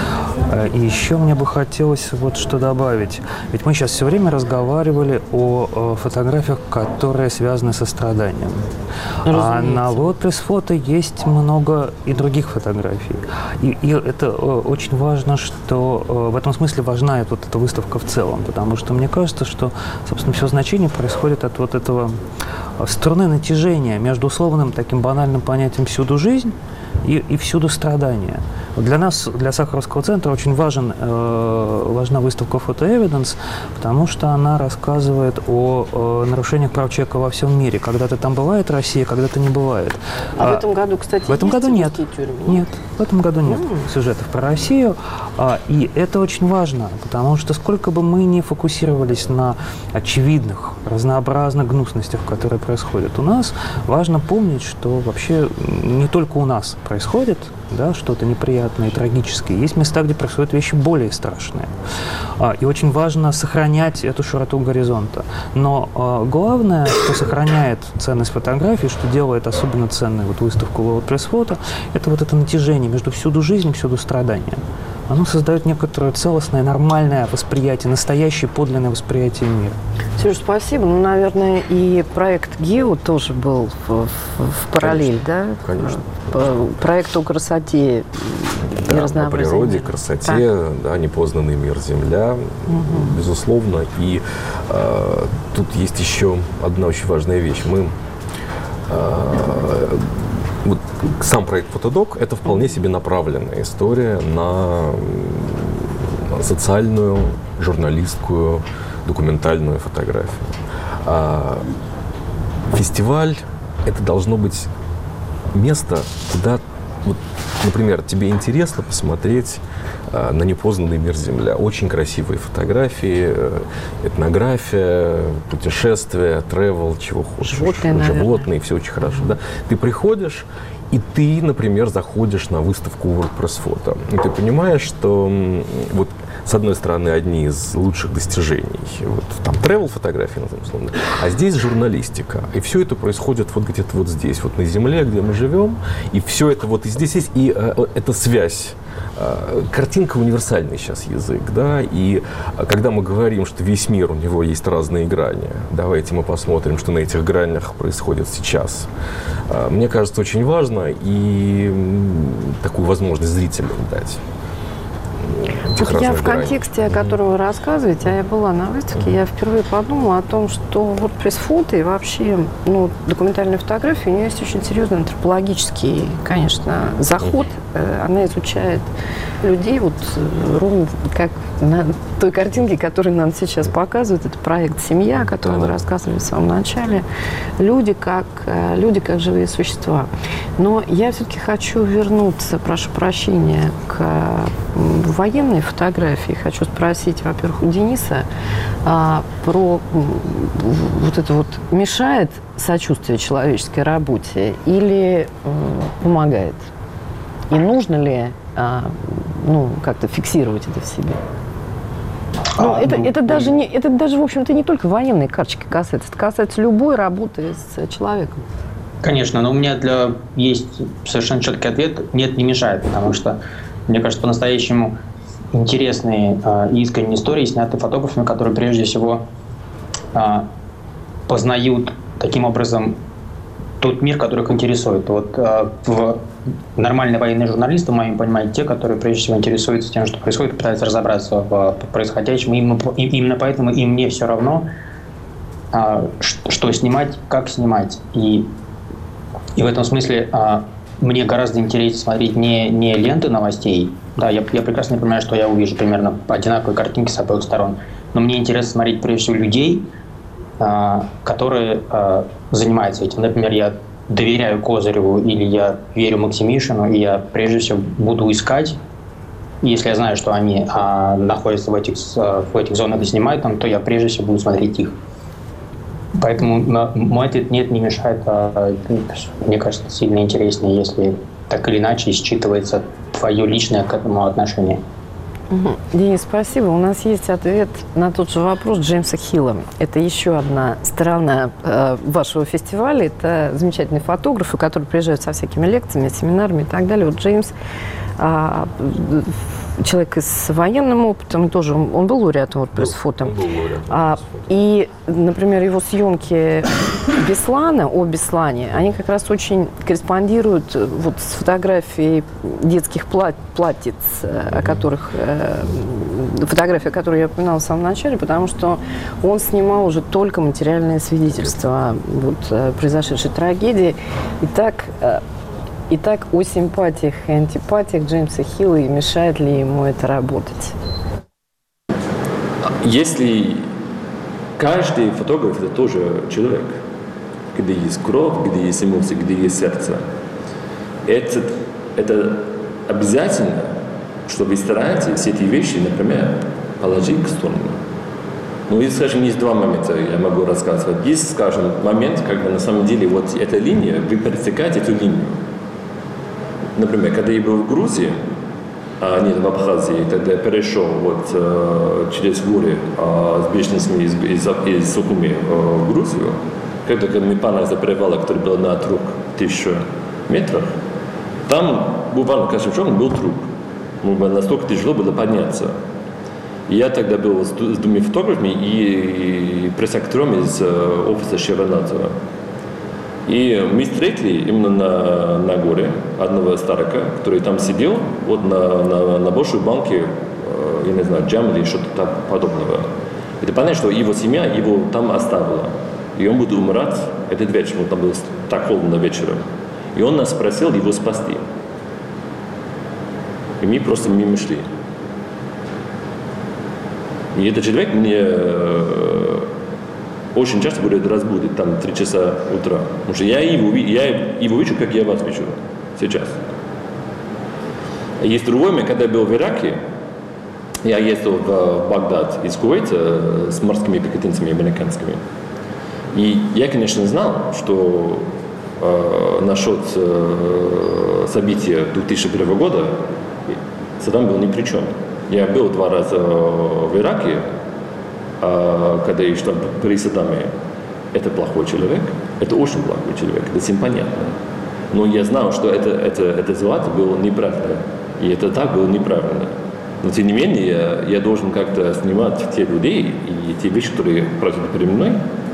Э, и еще мне бы хотелось вот что добавить. Ведь мы сейчас все время разговаривали о, о фотографиях, которые связаны со страданием. Разумеется. А на WordPress фото есть много и других фотографий. И, и это э, очень важно, что э, в этом смысле важна вот эта выставка в целом, потому что мне кажется, что, собственно, все значение происходит от вот этого струны натяжения между условным таким банальным понятием «всюду жизнь» и, и «всюду страдания». Для нас, для Сахаровского центра, очень важен, э, важна выставка «Photo Evidence», потому что она рассказывает о, о нарушениях прав человека во всем мире. Когда-то там бывает Россия, когда-то не бывает. А, а в этом году, кстати, в этом есть году нет. тюрьмы? Нет, в этом году нет mm. сюжетов про Россию. А, и это очень важно, потому что сколько бы мы ни фокусировались на очевидных, разнообразных гнусностях, которые происходят у нас, важно помнить, что вообще не только у нас происходит, да, что-то неприятное и трагическое. Есть места, где происходят вещи более страшные. А, и очень важно сохранять эту широту горизонта. Но а, главное, что сохраняет ценность фотографии, что делает особенно ценной вот выставку WordPress Photo, это вот это натяжение между всюду жизнью и всюду страданием. Оно создает некоторое целостное, нормальное восприятие, настоящее, подлинное восприятие мира. Сереж, спасибо. Ну, наверное, и проект ГЕО тоже был в, в, в параллель, конечно, да? Конечно. Проект о красоте да, и разнообразии. О природе, красоте, да, непознанный мир Земля, угу. безусловно. И э, тут есть еще одна очень важная вещь. Мы э, Вот сам проект «Фотодок» — это вполне себе направленная история на социальную, журналистскую, документальную фотографию. А фестиваль — это должно быть место, куда вот, например, тебе интересно посмотреть э, на непознанный мир Земля. Очень красивые фотографии, э, этнография, путешествия, тревел, чего хочешь. Животные, Животные, все очень хорошо. Да? Ты приходишь, и ты, например, заходишь на выставку WordPress Photo. И ты понимаешь, что м, вот с одной стороны, одни из лучших достижений. Вот, там travel-фотографии, условно. А здесь журналистика. И все это происходит вот где-то вот здесь, вот на Земле, где мы живем. И все это вот и здесь есть. И э, эта связь. Э, картинка — универсальный сейчас язык. Да? И э, когда мы говорим, что весь мир, у него есть разные грани, давайте мы посмотрим, что на этих гранях происходит сейчас. Э, мне кажется, очень важно и м, такую возможность зрителям дать. Вот я в контексте, о котором вы рассказываете, а я была на выставке, я впервые подумала о том, что WordPress фото и вообще ну, документальная фотография, у нее есть очень серьезный антропологический, конечно, заход. Она изучает людей, вот ровно как на той картинке, которую нам сейчас показывают. Это проект «Семья», о котором вы рассказывали в самом начале. Люди как, люди как живые существа. Но я все-таки хочу вернуться, прошу прощения, к военной фотографии. Хочу спросить, во-первых, у Дениса а, про вот это вот мешает сочувствие человеческой работе или э, помогает? И нужно ли а, ну, как-то фиксировать это в себе? Ну, а, это, ну, это, даже не, это даже, в общем-то, не только военной карточки касается. Это касается любой работы с человеком. Конечно, но у меня для есть совершенно четкий ответ. Нет, не мешает, потому что, мне кажется, по-настоящему интересные э, и искренние истории сняты фотографами, которые прежде всего э, познают таким образом тот мир, который их интересует. Вот э, в нормальные военные журналисты, в моем понимании, те, которые прежде всего интересуются тем, что происходит, пытаются разобраться в происходящем. Именно, именно поэтому и мне все равно, э, что снимать, как снимать. И, и в этом смысле э, мне гораздо интереснее смотреть не, не ленты новостей. Да, я, я прекрасно понимаю, что я увижу примерно одинаковые картинки с обоих сторон. Но мне интересно смотреть прежде всего людей, э, которые э, занимаются этим. Например, я доверяю Козыреву или я верю Максимишину, и я прежде всего буду искать. Если я знаю, что они э, находятся в этих, в этих зонах и снимают там, то я прежде всего буду смотреть их. Поэтому мой ответ нет, не мешает. А, мне кажется, сильно интереснее, если так или иначе считывается твое личное к этому отношение. Угу. Денис, спасибо. У нас есть ответ на тот же вопрос Джеймса Хилла. Это еще одна сторона э, вашего фестиваля. Это замечательные фотографы, которые приезжают со всякими лекциями, семинарами и так далее. Вот Джеймс, э, человек с военным опытом, тоже он, он был лауреатом WordPress фото. А, и, например, его съемки Беслана, о Беслане, они как раз очень корреспондируют вот с фотографией детских плат, платьиц, mm-hmm. о которых э, фотография, которую я упоминала в самом начале, потому что он снимал уже только материальные свидетельства вот, э, произошедшей трагедии. Итак, э, Итак, о симпатиях и антипатиях Джеймса Хилла, и мешает ли ему это работать? Если каждый фотограф – это тоже человек, где есть кровь, где есть эмоции, где есть сердце, это, это обязательно, что вы стараетесь все эти вещи, например, положить к сторону. Ну, и, скажем, есть два момента, я могу рассказывать. Есть, скажем, момент, когда на самом деле вот эта линия, вы пересекаете эту линию. Например, когда я был в Грузии, а нет, в Абхазии, тогда я перешел вот, э, через горы э, с беженцами из, из, из Сухуми э, в Грузию, когда мы пана за перевала, который был на труп тысячу метров, там буквально в каждом шагу был труп. Настолько тяжело было подняться. И я тогда был с, с двумя фотографами и, и пресс-актером из э, офиса Шевронатова. И мы встретили именно на, на горе одного старика, который там сидел вот на, на, на большой банке, э, я не знаю, джам или что-то подобного. И ты понимаешь, что его семья его там оставила. И он будет умирать этот вечер, вот там было так холодно вечером. И он нас просил его спасти. И мы просто мимо шли. И этот человек мне э, очень часто будет разбудить, там, три часа утра. Потому что я его, я его вижу, как я вас вижу сейчас. Есть другой момент, когда я был в Ираке, я ездил в Багдад из Кувейта с морскими пехотинцами американскими. И я, конечно, знал, что э, насчет э, события две тысячи первого года Саддам был ни при чем. Я был два раза в Ираке, э, когда я что при Саддаме. Это плохой человек, это очень плохой человек, это всем понятно. Но я знал, что это, это, это злато было неправда, и это так было неправильно. Но тем не менее, я, я должен как-то снимать те людей и те вещи, которые происходят перед мной,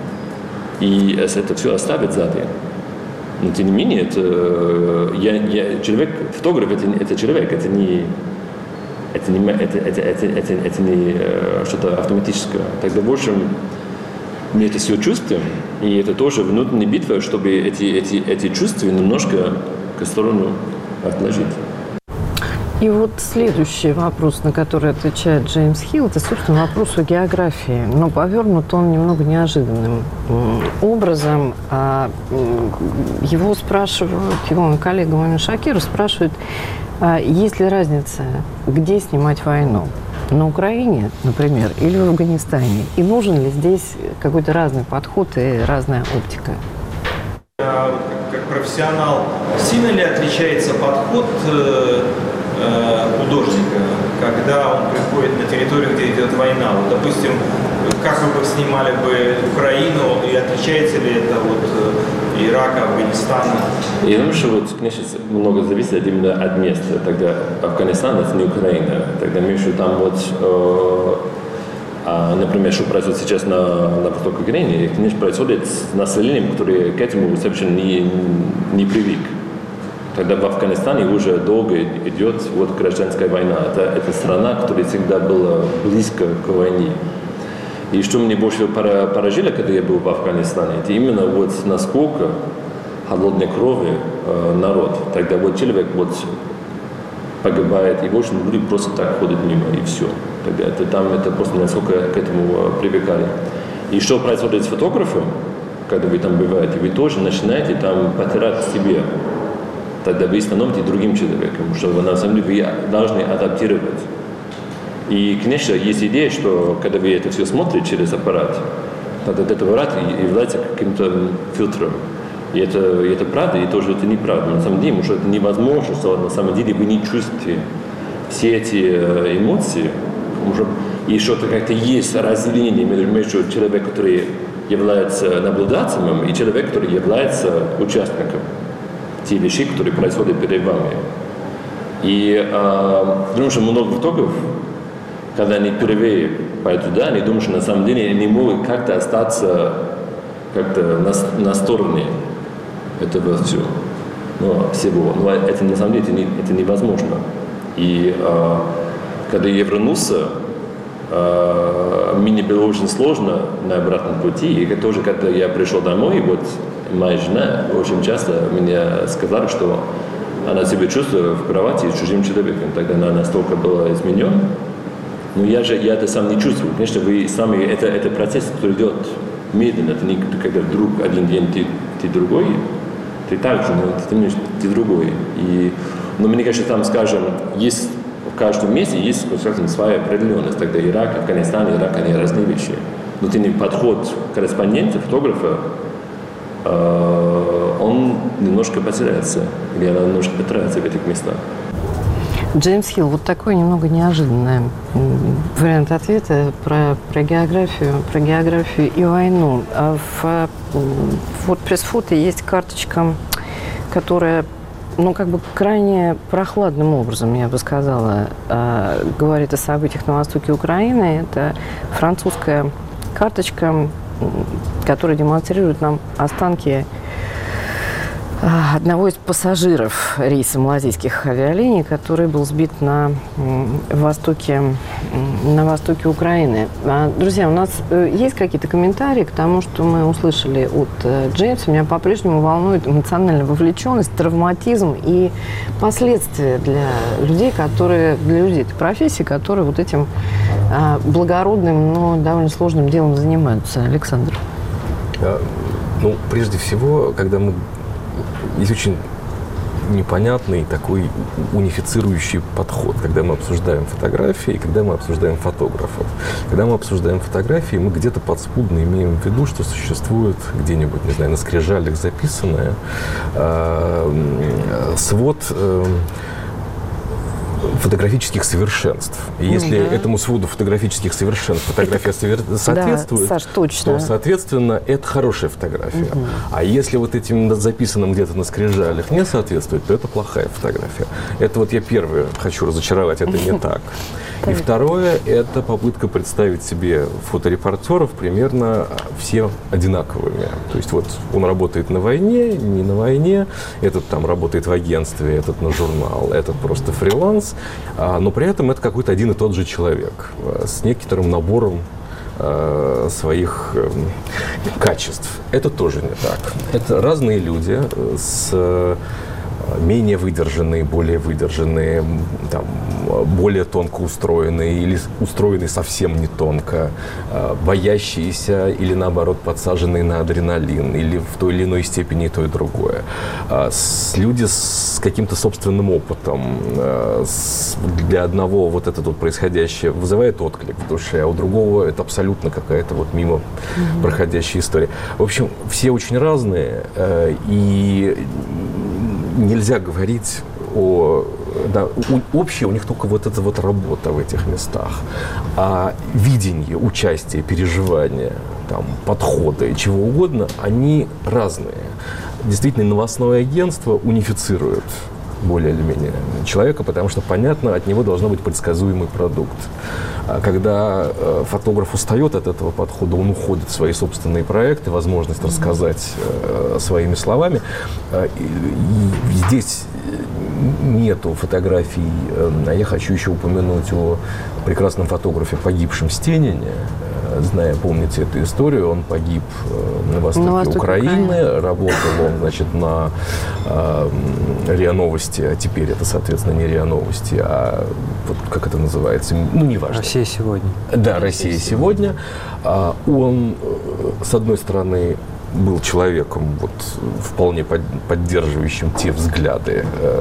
и это все оставить сзади. Но тем не менее, это, я, я, человек, фотограф это, это человек, это не, это не, это, это, это, это, это не что-то автоматическое. Тогда, в общем, мы это все чувствуем, и это тоже внутренняя битва, чтобы эти, эти, эти чувства немножко к сторону отложить. И вот следующий вопрос, на который отвечает Джеймс Хилл, это, собственно, вопрос о географии. Но повернут он немного неожиданным образом. Его спрашивают, его коллега Мамин Шакиров спрашивает, есть ли разница, где снимать войну? На Украине, например, или в Афганистане? И нужен ли здесь какой-то разный подход и разная оптика? Как, как профессионал, сильно ли отличается подход художника, когда он приходит на территорию, где идет война? Вот, допустим, как вы бы снимали бы Украину, и отличается ли это от Ирака, Афганистана? Я думаю, что вот, конечно, много зависит именно от места. Тогда Афганистан — это не Украина. Тогда между там вот, э, а, например, что происходит сейчас на, на востоке Украины, конечно, происходит с населением, которое к этому совершенно не, не привык. Тогда в Афганистане уже долго идет вот гражданская война. Это, это страна, которая всегда была близко к войне. И что мне больше поразило, когда я был в Афганистане, это именно вот насколько холодной крови э, народ. Тогда вот человек вот погибает, и больше люди просто так ходят мимо, и все. Тогда это там, это просто насколько к этому привыкали. И что происходит с фотографом, когда вы там бываете, вы тоже начинаете там потирать себе. Тогда вы становитесь другим человеком, что вы, на самом деле вы должны адаптировать. И, конечно, есть идея, что когда вы это все смотрите через аппарат, тогда этот аппарат является каким-то фильтром. И это, и это правда, и тоже это неправда. На самом деле, что это невозможно, что на самом деле вы не чувствуете все эти эмоции. И что-то как-то есть разделение между человеком, который является наблюдателем, и человеком, который является участником те вещи, которые происходят перед вами. И э, думаю, что много фотографов, когда они впервые пойдут туда, они думают, что на самом деле они могут как-то остаться как-то на, на стороне этого всего. Ну, всего. Но это на самом деле это, не, это невозможно. И э, когда я вернулся, э, мне было очень сложно на обратном пути. И тоже, когда я пришел домой, вот моя жена очень часто мне сказала, что она себя чувствует в кровати с чужим человеком. Тогда она настолько была изменена. Но я же я это сам не чувствую. Конечно, вы сами, это, это процесс, который идет медленно. Это не когда вдруг один день ты, ты другой, ты так же, но ты, ты другой. И, но мне кажется, там, скажем, есть в каждом месте есть, скажем, своя определенность. Тогда Ирак, Афганистан, Ирак, они разные вещи. Но ты не подход корреспондента, фотографа, он немножко потеряется, или она немножко потеряется в этих местах. Джеймс Хилл, вот такой немного неожиданный вариант ответа про, про географию, про географию и войну. В, вот пресс-фото есть карточка, которая, ну, как бы крайне прохладным образом, я бы сказала, говорит о событиях на востоке Украины. Это французская карточка, которая демонстрирует нам останки одного из пассажиров рейса малазийских авиалиний, который был сбит на востоке, на востоке Украины. Друзья, у нас есть какие-то комментарии к тому, что мы услышали от Джеймса. Меня по-прежнему волнует эмоциональная вовлеченность, травматизм и последствия для людей, которые, для людей этой профессии, которые вот этим благородным, но довольно сложным делом занимаются. Александр. Ну, прежде всего, когда мы... Есть очень непонятный такой унифицирующий подход, когда мы обсуждаем фотографии и когда мы обсуждаем фотографов. Когда мы обсуждаем фотографии, мы где-то подспудно имеем в виду, что существует где-нибудь, не знаю, на скрижалях записанное э, свод э, фотографических совершенств. И если mm-hmm. этому своду фотографических совершенств фотография совер... соответствует, да, Саш, точно. то, соответственно, это хорошая фотография. Mm-hmm. А если вот этим записанным где-то на скрижалях не соответствует, то это плохая фотография. Это вот я первое хочу разочаровать, это не так. И второе, это попытка представить себе фоторепортеров примерно все одинаковыми. То есть вот он работает на войне, не на войне, этот там работает в агентстве, этот на журнал, этот просто фриланс, но при этом это какой-то один и тот же человек с некоторым набором своих качеств. Это тоже не так. Это разные люди с менее выдержанные, более выдержанные, там, более тонко устроенные или устроенные совсем не тонко, боящиеся или, наоборот, подсаженные на адреналин, или в той или иной степени и то, и другое. Люди с каким-то собственным опытом. Для одного вот это вот происходящее вызывает отклик в душе, а у другого это абсолютно какая-то вот мимо mm-hmm. проходящая история. В общем, все очень разные, и нельзя говорить о... Да, у, общее у них только вот эта вот работа в этих местах. А видение, участие, переживания, там, подходы, чего угодно, они разные. Действительно, новостное агентство унифицирует более или менее человека, потому что, понятно, от него должен быть предсказуемый продукт. А когда э, фотограф устает от этого подхода, он уходит в свои собственные проекты, возможность mm-hmm. рассказать э, своими словами. Э, и, и здесь нету фотографий. Э, я хочу еще упомянуть о прекрасном фотографе, погибшем Стенине. Зная, помните эту историю, он погиб э, на востоке, на востоке Украины, Украины, работал он, значит, на э, РИА Новости, а теперь это, соответственно, не РИА Новости, а вот как это называется, ну, неважно. Россия сегодня. Да, Россия, Россия сегодня. А, он, с одной стороны, был человеком, вот, вполне под, поддерживающим те взгляды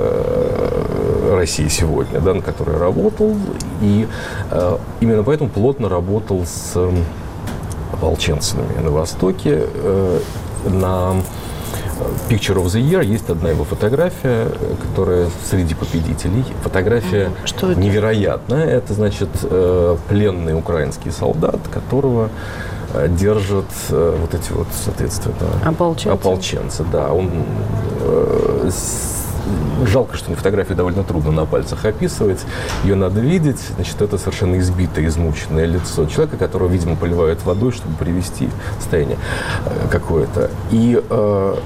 э, России сегодня, да, на которые работал, и э, именно поэтому плотно работал с э, ополченцами на Востоке. Э, на Picture of the Year есть одна его фотография, которая среди победителей. Фотография Что это? невероятная. Это, значит, э, пленный украинский солдат, которого держат э, вот эти вот, соответственно, ополченцы. ополченцы. Да, он, э, с, жалко, что фотографию довольно трудно на пальцах описывать. Ее надо видеть. Значит, это совершенно избитое, измученное лицо человека, которого, видимо, поливают водой, чтобы привести в состояние э, какое-то. И э,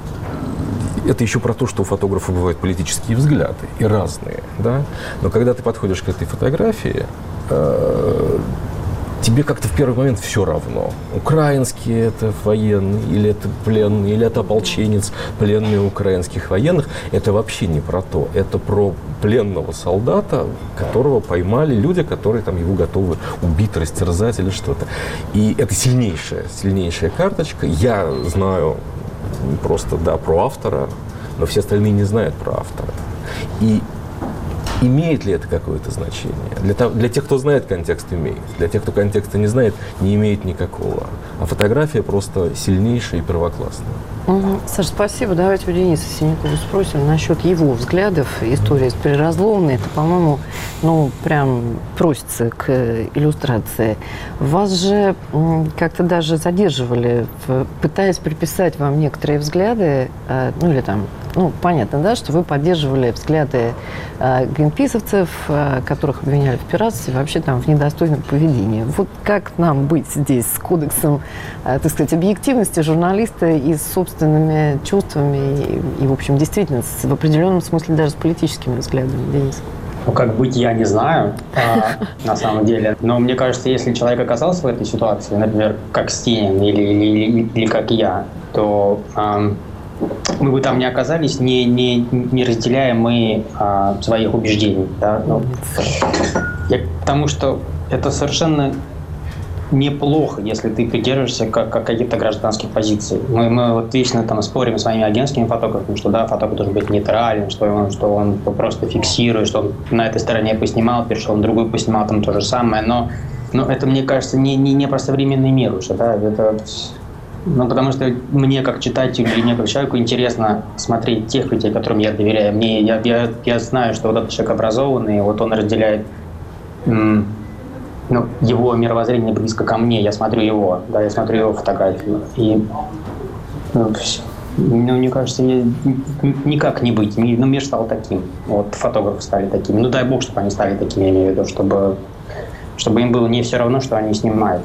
это еще про то, что у фотографа бывают политические взгляды, и разные, да. Но когда ты подходишь к этой фотографии, э, тебе как-то в первый момент все равно. Украинский это военный, или это пленный, или это ополченец, пленный украинских военных. Это вообще не про то. Это про пленного солдата, которого поймали люди, которые там его готовы убить, растерзать или что-то. И это сильнейшая, сильнейшая карточка. Я знаю просто, да, про автора, но все остальные не знают про автора. И имеет ли это какое-то значение? Для, того, для тех, кто знает контекст, имеет. Для тех, кто контекста не знает, не имеет никакого. А фотография просто сильнейшая и первоклассная. Угу. Саша, спасибо. Давайте у Дениса Синякова спросим насчет его взглядов. История с переразломной. Это, по-моему, ну, прям просится к иллюстрации. Вас же как-то даже задерживали, пытаясь приписать вам некоторые взгляды, ну, или там, ну, понятно, да, что вы поддерживали взгляды гринписовцев, которых обвиняли в пиратстве, вообще там в недостойном поведении. Вот как нам быть здесь с кодексом, так сказать, объективности журналиста и с собственными чувствами и, и в общем, действительно, с, в определенном смысле даже с политическими взглядами, Денис? Ну, как быть, я не знаю, а, на самом деле. Но мне кажется, если человек оказался в этой ситуации, например, как Стенин или, или, или, или как я, то а, мы бы там не оказались, не, не, не разделяя мы а, своих убеждений. Да? Ну, я, потому что это совершенно неплохо, если ты придерживаешься как, как каких-то гражданских позиций. Мы, мы вот вечно там спорим с своими агентскими фотографами, что да, фотограф должен быть нейтрален, что он, что он просто фиксирует, что он на этой стороне поснимал, перешел на другую поснимал, там то же самое. Но, но это, мне кажется, не, не, не про современный мир уже. Да? Это, ну, потому что мне, как читателю или мне, как человеку, интересно смотреть тех людей, которым я доверяю. Мне, я, я, я знаю, что вот этот человек образованный, вот он разделяет... М- Ну, его мировоззрение близко ко мне, я смотрю его, да, я смотрю его фотографии. И, ну, ну мне кажется, я, никак не быть. Ну, мир стал таким. Вот фотографы стали такими. Ну, дай бог, чтобы они стали такими, я имею в виду, чтобы, чтобы им было не все равно, что они снимают.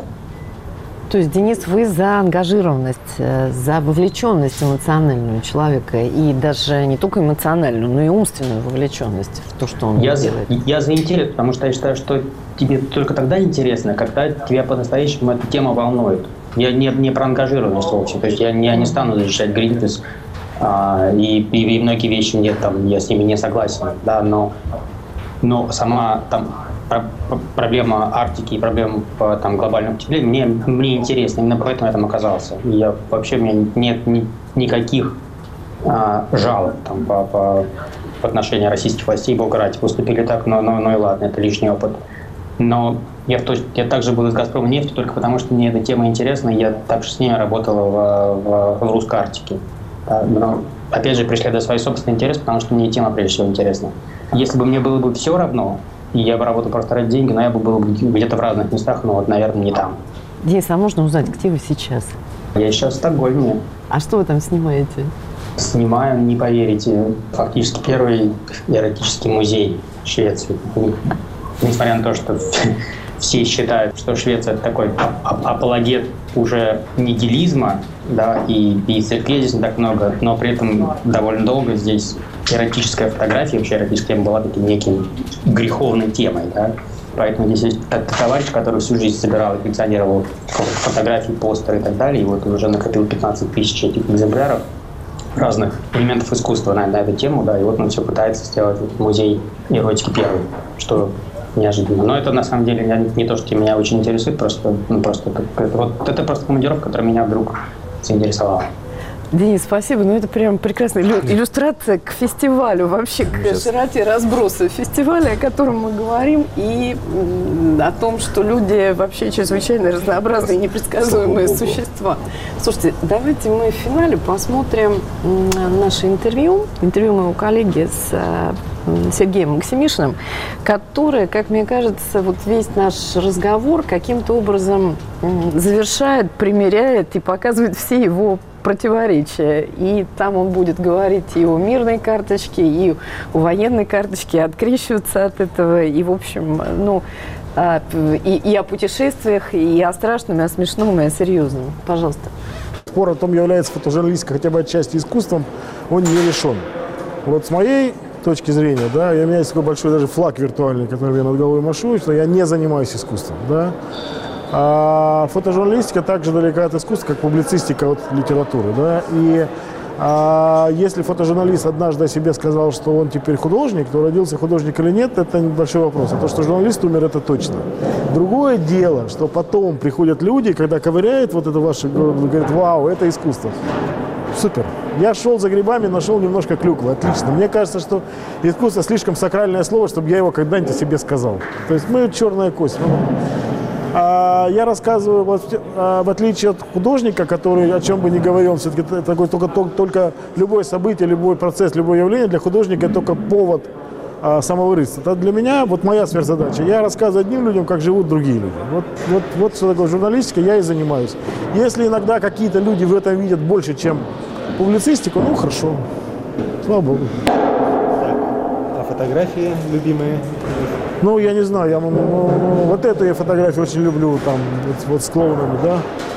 То есть, Денис, вы за ангажированность, за вовлеченность эмоциональную человека, и даже не только эмоциональную, но и умственную вовлеченность в то, что он я делает? За, я за интерес, потому что я считаю, что тебе только тогда интересно, когда тебя по-настоящему эта тема волнует. Я не, не про ангажированность вовсе, то есть я, я не стану защищать Greenpeace, а, и, и, и многие вещи нет, там, я с ними не согласен, да, но, но сама там... проблема Арктики и проблема там, глобального потепления мне, мне интересно, именно поэтому я там оказался. И я, вообще у меня нет ни, никаких а, жалоб там, по, по, по отношению российских властей, бога ради, поступили так, но, но, но и ладно, это лишний опыт. Но я, в, я также был из «Газпромнефти» только потому, что мне эта тема интересна, и я также с ней работал в, в, в русской Арктике. Да, но, опять же, преследуя свой собственный интерес, потому что мне тема прежде всего интересна. Если бы мне было бы все равно, и я бы работал просто ради денег, но я бы был где-то в разных местах, но вот, наверное, не там. Денис, а можно узнать, где вы сейчас? Я сейчас в Стокгольме. А что вы там снимаете? Снимаю, не поверите, фактически первый эротический музей в Швеции. Несмотря на то, что все считают, что Швеция – это такой апологет уже нигилизма, да, и, и церквей здесь не так много, но при этом довольно долго здесь эротическая фотография, вообще эротическая тема была таким неким греховной темой, да. Поэтому здесь есть товарищ, который всю жизнь собирал и коллекционировал фотографии, постеры и так далее, и вот уже накопил пятнадцать тысяч этих экземпляров разных элементов искусства на, на эту тему, да, и вот он все пытается сделать музей эротики первый, что неожиданно. Но это на самом деле не, не то, что меня очень интересует, просто, ну, просто это, вот, это просто командировка, которая меня вдруг заинтересовала. Денис, спасибо. Ну, это прям прекрасная иллюстрация к фестивалю, вообще к Сейчас. широте разброса фестиваля, о котором мы говорим, и о том, что люди вообще чрезвычайно разнообразные и непредсказуемые существа. Слушайте, давайте мы в финале посмотрим наше интервью, интервью моего коллеги с Сергеем Максимишиным, которое, как мне кажется, вот весь наш разговор каким-то образом завершает, примеряет и показывает все его противоречия. И там он будет говорить и о мирной карточке, и о военной карточке, открещиваться от этого, и, в общем, ну, и, и о путешествиях, и о страшном, и о смешном, и о серьезном. Пожалуйста. Спор о том, является фотожурналистика хотя бы отчасти искусством, он не решен. Вот с моей точки зрения, да, у меня есть такой большой даже флаг виртуальный, который я над головой машу, что я не занимаюсь искусством, да. А фотожурналистика также далека от искусства, как публицистика от литературы, да. И а, если фотожурналист однажды о себе сказал, что он теперь художник, то родился художник или нет, это большой вопрос. А то, что журналист умер, это точно. Другое дело, что потом приходят люди, когда ковыряют вот это ваше, говорят, вау, это искусство. Супер. Я шел за грибами, нашел немножко клюквы. Отлично. Мне кажется, что искусство слишком сакральное слово, чтобы я его когда-нибудь о себе сказал. То есть мы черная кость. А я рассказываю, в отличие от художника, который о чем бы ни говорил, все-таки такой, только, только любое событие, любой процесс, любое явление для художника только повод а, самовыразиться. Это для меня вот моя сверхзадача. Я рассказываю одним людям, как живут другие люди. Вот, вот, вот что такое журналистика, я и занимаюсь. Если иногда какие-то люди в этом видят больше, чем публицистику, ну хорошо. Слава богу. А фотографии любимые? Ну, я не знаю, я, ну, ну, вот эту я фотографию очень люблю, там, вот, вот с клоунами, да.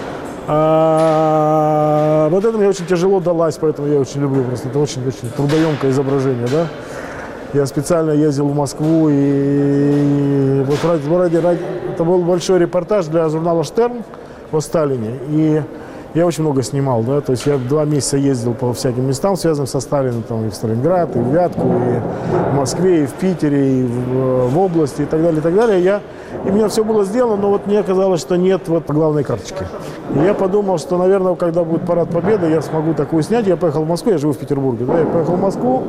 А, вот это мне очень тяжело далась, поэтому я очень люблю, просто это очень-очень трудоемкое изображение, да. Я специально ездил в Москву, и, и вот ради, ради, ради, это был большой репортаж для журнала «Штерн» о Сталине, и Я очень много снимал, да, то есть я два месяца ездил по всяким местам, связанным со Сталиным, там и в Сталинград, и в Вятку, и в Москве, и в Питере, и в, в области, и так далее, и так далее. Я, и у меня все было сделано, но вот мне казалось, что нет вот главной карточки. И я подумал, что, наверное, когда будет парад Победы, я смогу такую снять. Я поехал в Москву, я живу в Петербурге, да, я поехал в Москву,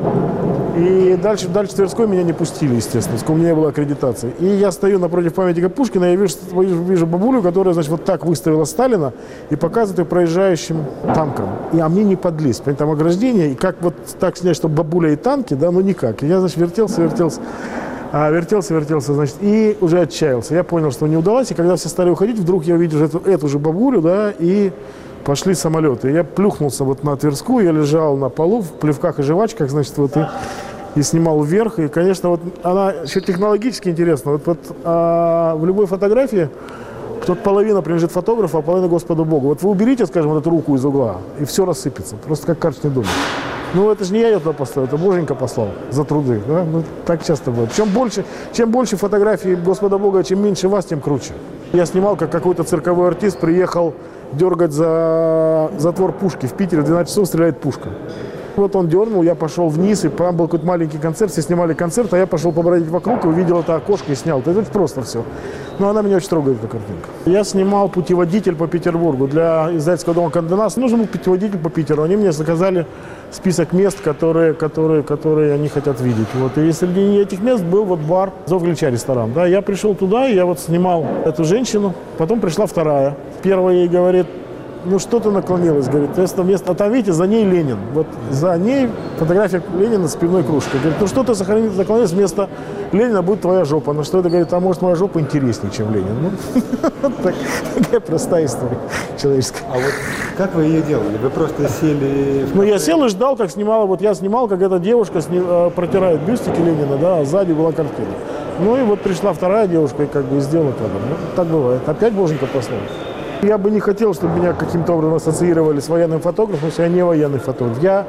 и дальше, дальше в Тверской меня не пустили, естественно, у меня не было аккредитации. И я стою напротив памятника Пушкина, я вижу, вижу бабулю, которая, значит, вот так выставила Сталина и показывает ее проезжающим танком. И, а мне не подлезть, там ограждение, и как вот так снять, чтобы бабуля и танки, да, ну никак. И я, значит, вертелся, вертелся, а, вертелся, вертелся, значит, и уже отчаялся. Я понял, что не удалось, и когда все стали уходить, вдруг я увидел эту, эту же бабулю, да, и пошли самолеты. Я плюхнулся вот на Тверскую, я лежал на полу в плевках и жвачках, значит, вот, и, и снимал вверх. И, конечно, вот она еще технологически интересна. Вот, вот а, в любой фотографии тут половина принадлежит фотографу, а половина Господу Богу. Вот вы уберите, скажем, вот эту руку из угла, и все рассыпется. Просто как карточный домик. Ну, это же не я ее туда поставил, это Боженька послал за труды. Да? Ну, так часто бывает. Чем больше, чем больше фотографий Господа Бога, чем меньше вас, тем круче. Я снимал, как какой-то цирковой артист приехал дергать за затвор пушки. В Питере в двенадцать часов стреляет пушка. Вот он дернул, я пошел вниз, и там был какой-то маленький концерт, все снимали концерт, а я пошел побродить вокруг и увидел это окошко и снял. Это очень просто все. Но она меня очень трогает, эта картинка. Я снимал путеводитель по Петербургу для издательского дома «Конде Наст». Нужен был путеводитель по Питеру. Они мне заказали список мест, которые, которые, которые они хотят видеть. Вот. И среди этих мест был вот бар «Зов Ильича» ресторан. Да, я пришел туда, и я вот снимал эту женщину. Потом пришла вторая. Первая ей говорит: ну что ты наклонилась, говорит, это место, а там, видите, за ней Ленин. Вот за ней фотография Ленина с пивной кружкой. Говорит, ну что ты наклонилась, вместо Ленина будет твоя жопа. На что это, говорит, а может, моя жопа интереснее, чем Ленин. Ну, такая простая история человеческая. А вот как вы ее делали? Вы просто сели... Ну, я сел и ждал, как снимала. Вот я снимал, как эта девушка протирает бюстики Ленина, да, а сзади была картина. Ну, и вот пришла вторая девушка и как бы сделала кадр. Ну, так бывает. Опять Боженька послал. Я бы не хотел, чтобы меня каким-то образом ассоциировали с военным фотографом, потому что я не военный фотограф. Я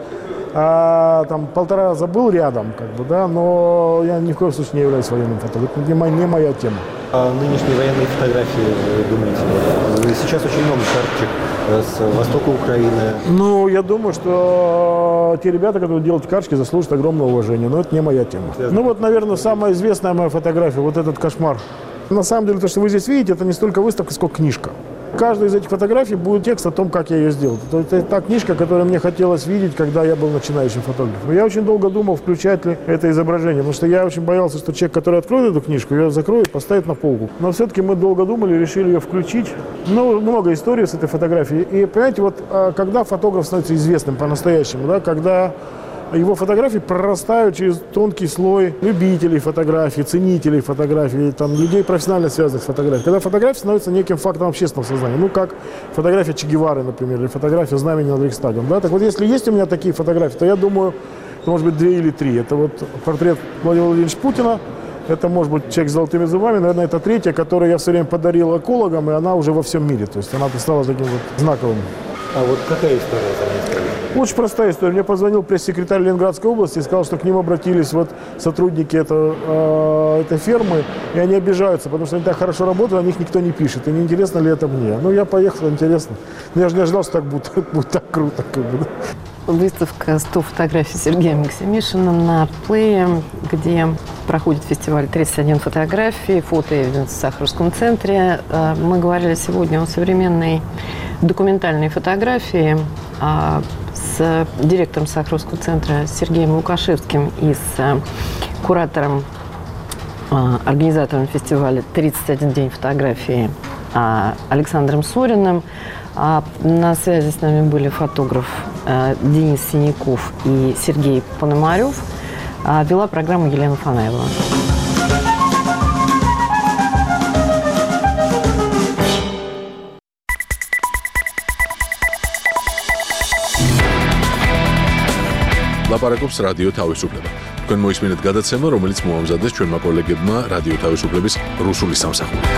а, там полтора раза был рядом, как бы, да, но я ни в коем случае не являюсь военным фотографом. Это не моя, не моя тема. А нынешние военные фотографии, вы думаете, сейчас очень много карточек с востока Украины? Ну, я думаю, что те ребята, которые делают карточки, заслужат огромного уважения, но это не моя тема. Ну вот, наверное, самая известная моя фотография, вот этот кошмар. На самом деле, то, что вы здесь видите, это не столько выставка, сколько книжка. Каждая из этих фотографий будет текст о том, как я ее сделал. Это та книжка, которую мне хотелось видеть, когда я был начинающим фотографом. Я очень долго думал, включать ли это изображение, потому что я очень боялся, что человек, который откроет эту книжку, ее закроет, поставит на полку. Но все-таки мы долго думали, решили ее включить. Ну, много историй с этой фотографией. И, понимаете, вот когда фотограф становится известным по-настоящему, да, когда его фотографии прорастают через тонкий слой любителей фотографий, ценителей фотографий, там, людей, профессионально связанных с фотографией. Когда фотография становится неким фактом общественного сознания. Ну, как фотография Че Гевары, например, или фотография знамени над Рейхстагом. Да? Так вот, если есть у меня такие фотографии, то я думаю, это может быть две или три. Это вот портрет Владимира Владимировича Путина, это может быть человек с золотыми зубами, наверное, это третья, которую я все время подарил экологам, и она уже во всем мире. То есть она стала таким вот знаковым. А вот какая история за ней стоит? Очень простая история. Мне позвонил пресс-секретарь Ленинградской области и сказал, что к ним обратились вот сотрудники это, э, этой фермы, и они обижаются, потому что они так хорошо работают, о них никто не пишет. И не интересно ли это мне? Ну, я поехал, интересно. Но я же не ожидал, что так будет, будет так круто. Как бы, да. Выставка сто фотографий Сергея Максимишина на Артплее, где проходит фестиваль тридцать один фотографий, фото-эвиденс в Сахаровском центре. Мы говорили сегодня о современной документальной фотографии с директором Сахаровского центра Сергеем Лукашевским и с куратором, организатором фестиваля «тридцать один день фотографии» Александром Сориным. На связи с нами были фотограф Денис Синяков и Сергей Пономарев. Вела программу Елена Фанаева. ლაპარაკობს რადიო თავისუფლება. თქვენ მოისმინეთ გადაცემა, რომელიც მოამზადეს ჩვენმა კოლეგებმა რადიო თავისუფლების რუსული სამსახური.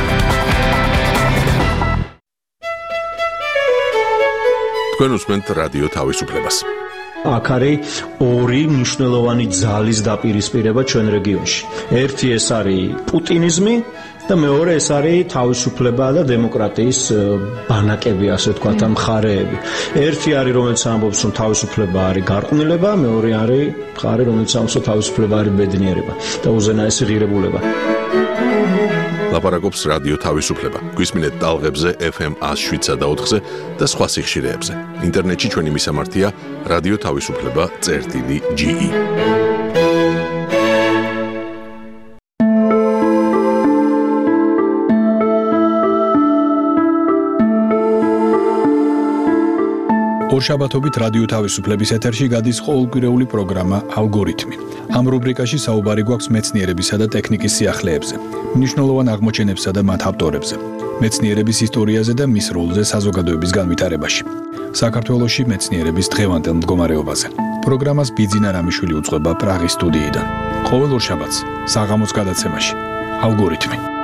თქვენ უსმენთ რადიო თავისუფლებას. აქ არის ორი მნიშვნელოვანი ძალის დაპირისპირება ჩვენ რეგიონში. ერთი ეს არის პუტინიზმი და მეორე ეს არის თავისუფლება და დემოკრატიის ბანაკები, ასე ვთქვათ, ამ მხარეები. ერთი არის, რომელიც ამბობს, რომ თავისუფლება არის გარყვნილება, მეორე არის მხარე, რომელიც ამბობს, რომ თავისუფლება არის ბედნიერება და უზენაესი ღირებულება. ლაპარაკობს რადიო თავისუფლება. გვისმინეთ ტალღებზე ეფ ემ one oh seven და ოთხზე და სხვა სიხშირეებზე. ინტერნეტში ჩვენი მისამართია რადიო თავისუფლება წერტილი ჯი ი. ორშაბათობით რადიო თავისუფლების ეთერში გადის ყოველკვირეული პროგრამა ალგორითმი. ამ რუბრიკაში საუბარი გვაქვს მეცნიერებისა და ტექნიკის სიახლეებზე, მნიშვნელოვან აღმოჩენებსა და მათ ავტორებზე, მეცნიერების ისტორიაზე და მის როლზე საზოგადოების განვითარებაში. საქართველოში მეცნიერების დღევანდელ მდგომარეობაზე. პროგრამას ბიძინა რამიშვილი უწყება პრაღის სტუდიიდან. ყოველ ორშაბათს საღამოს გადაცემაში ალგორითმი.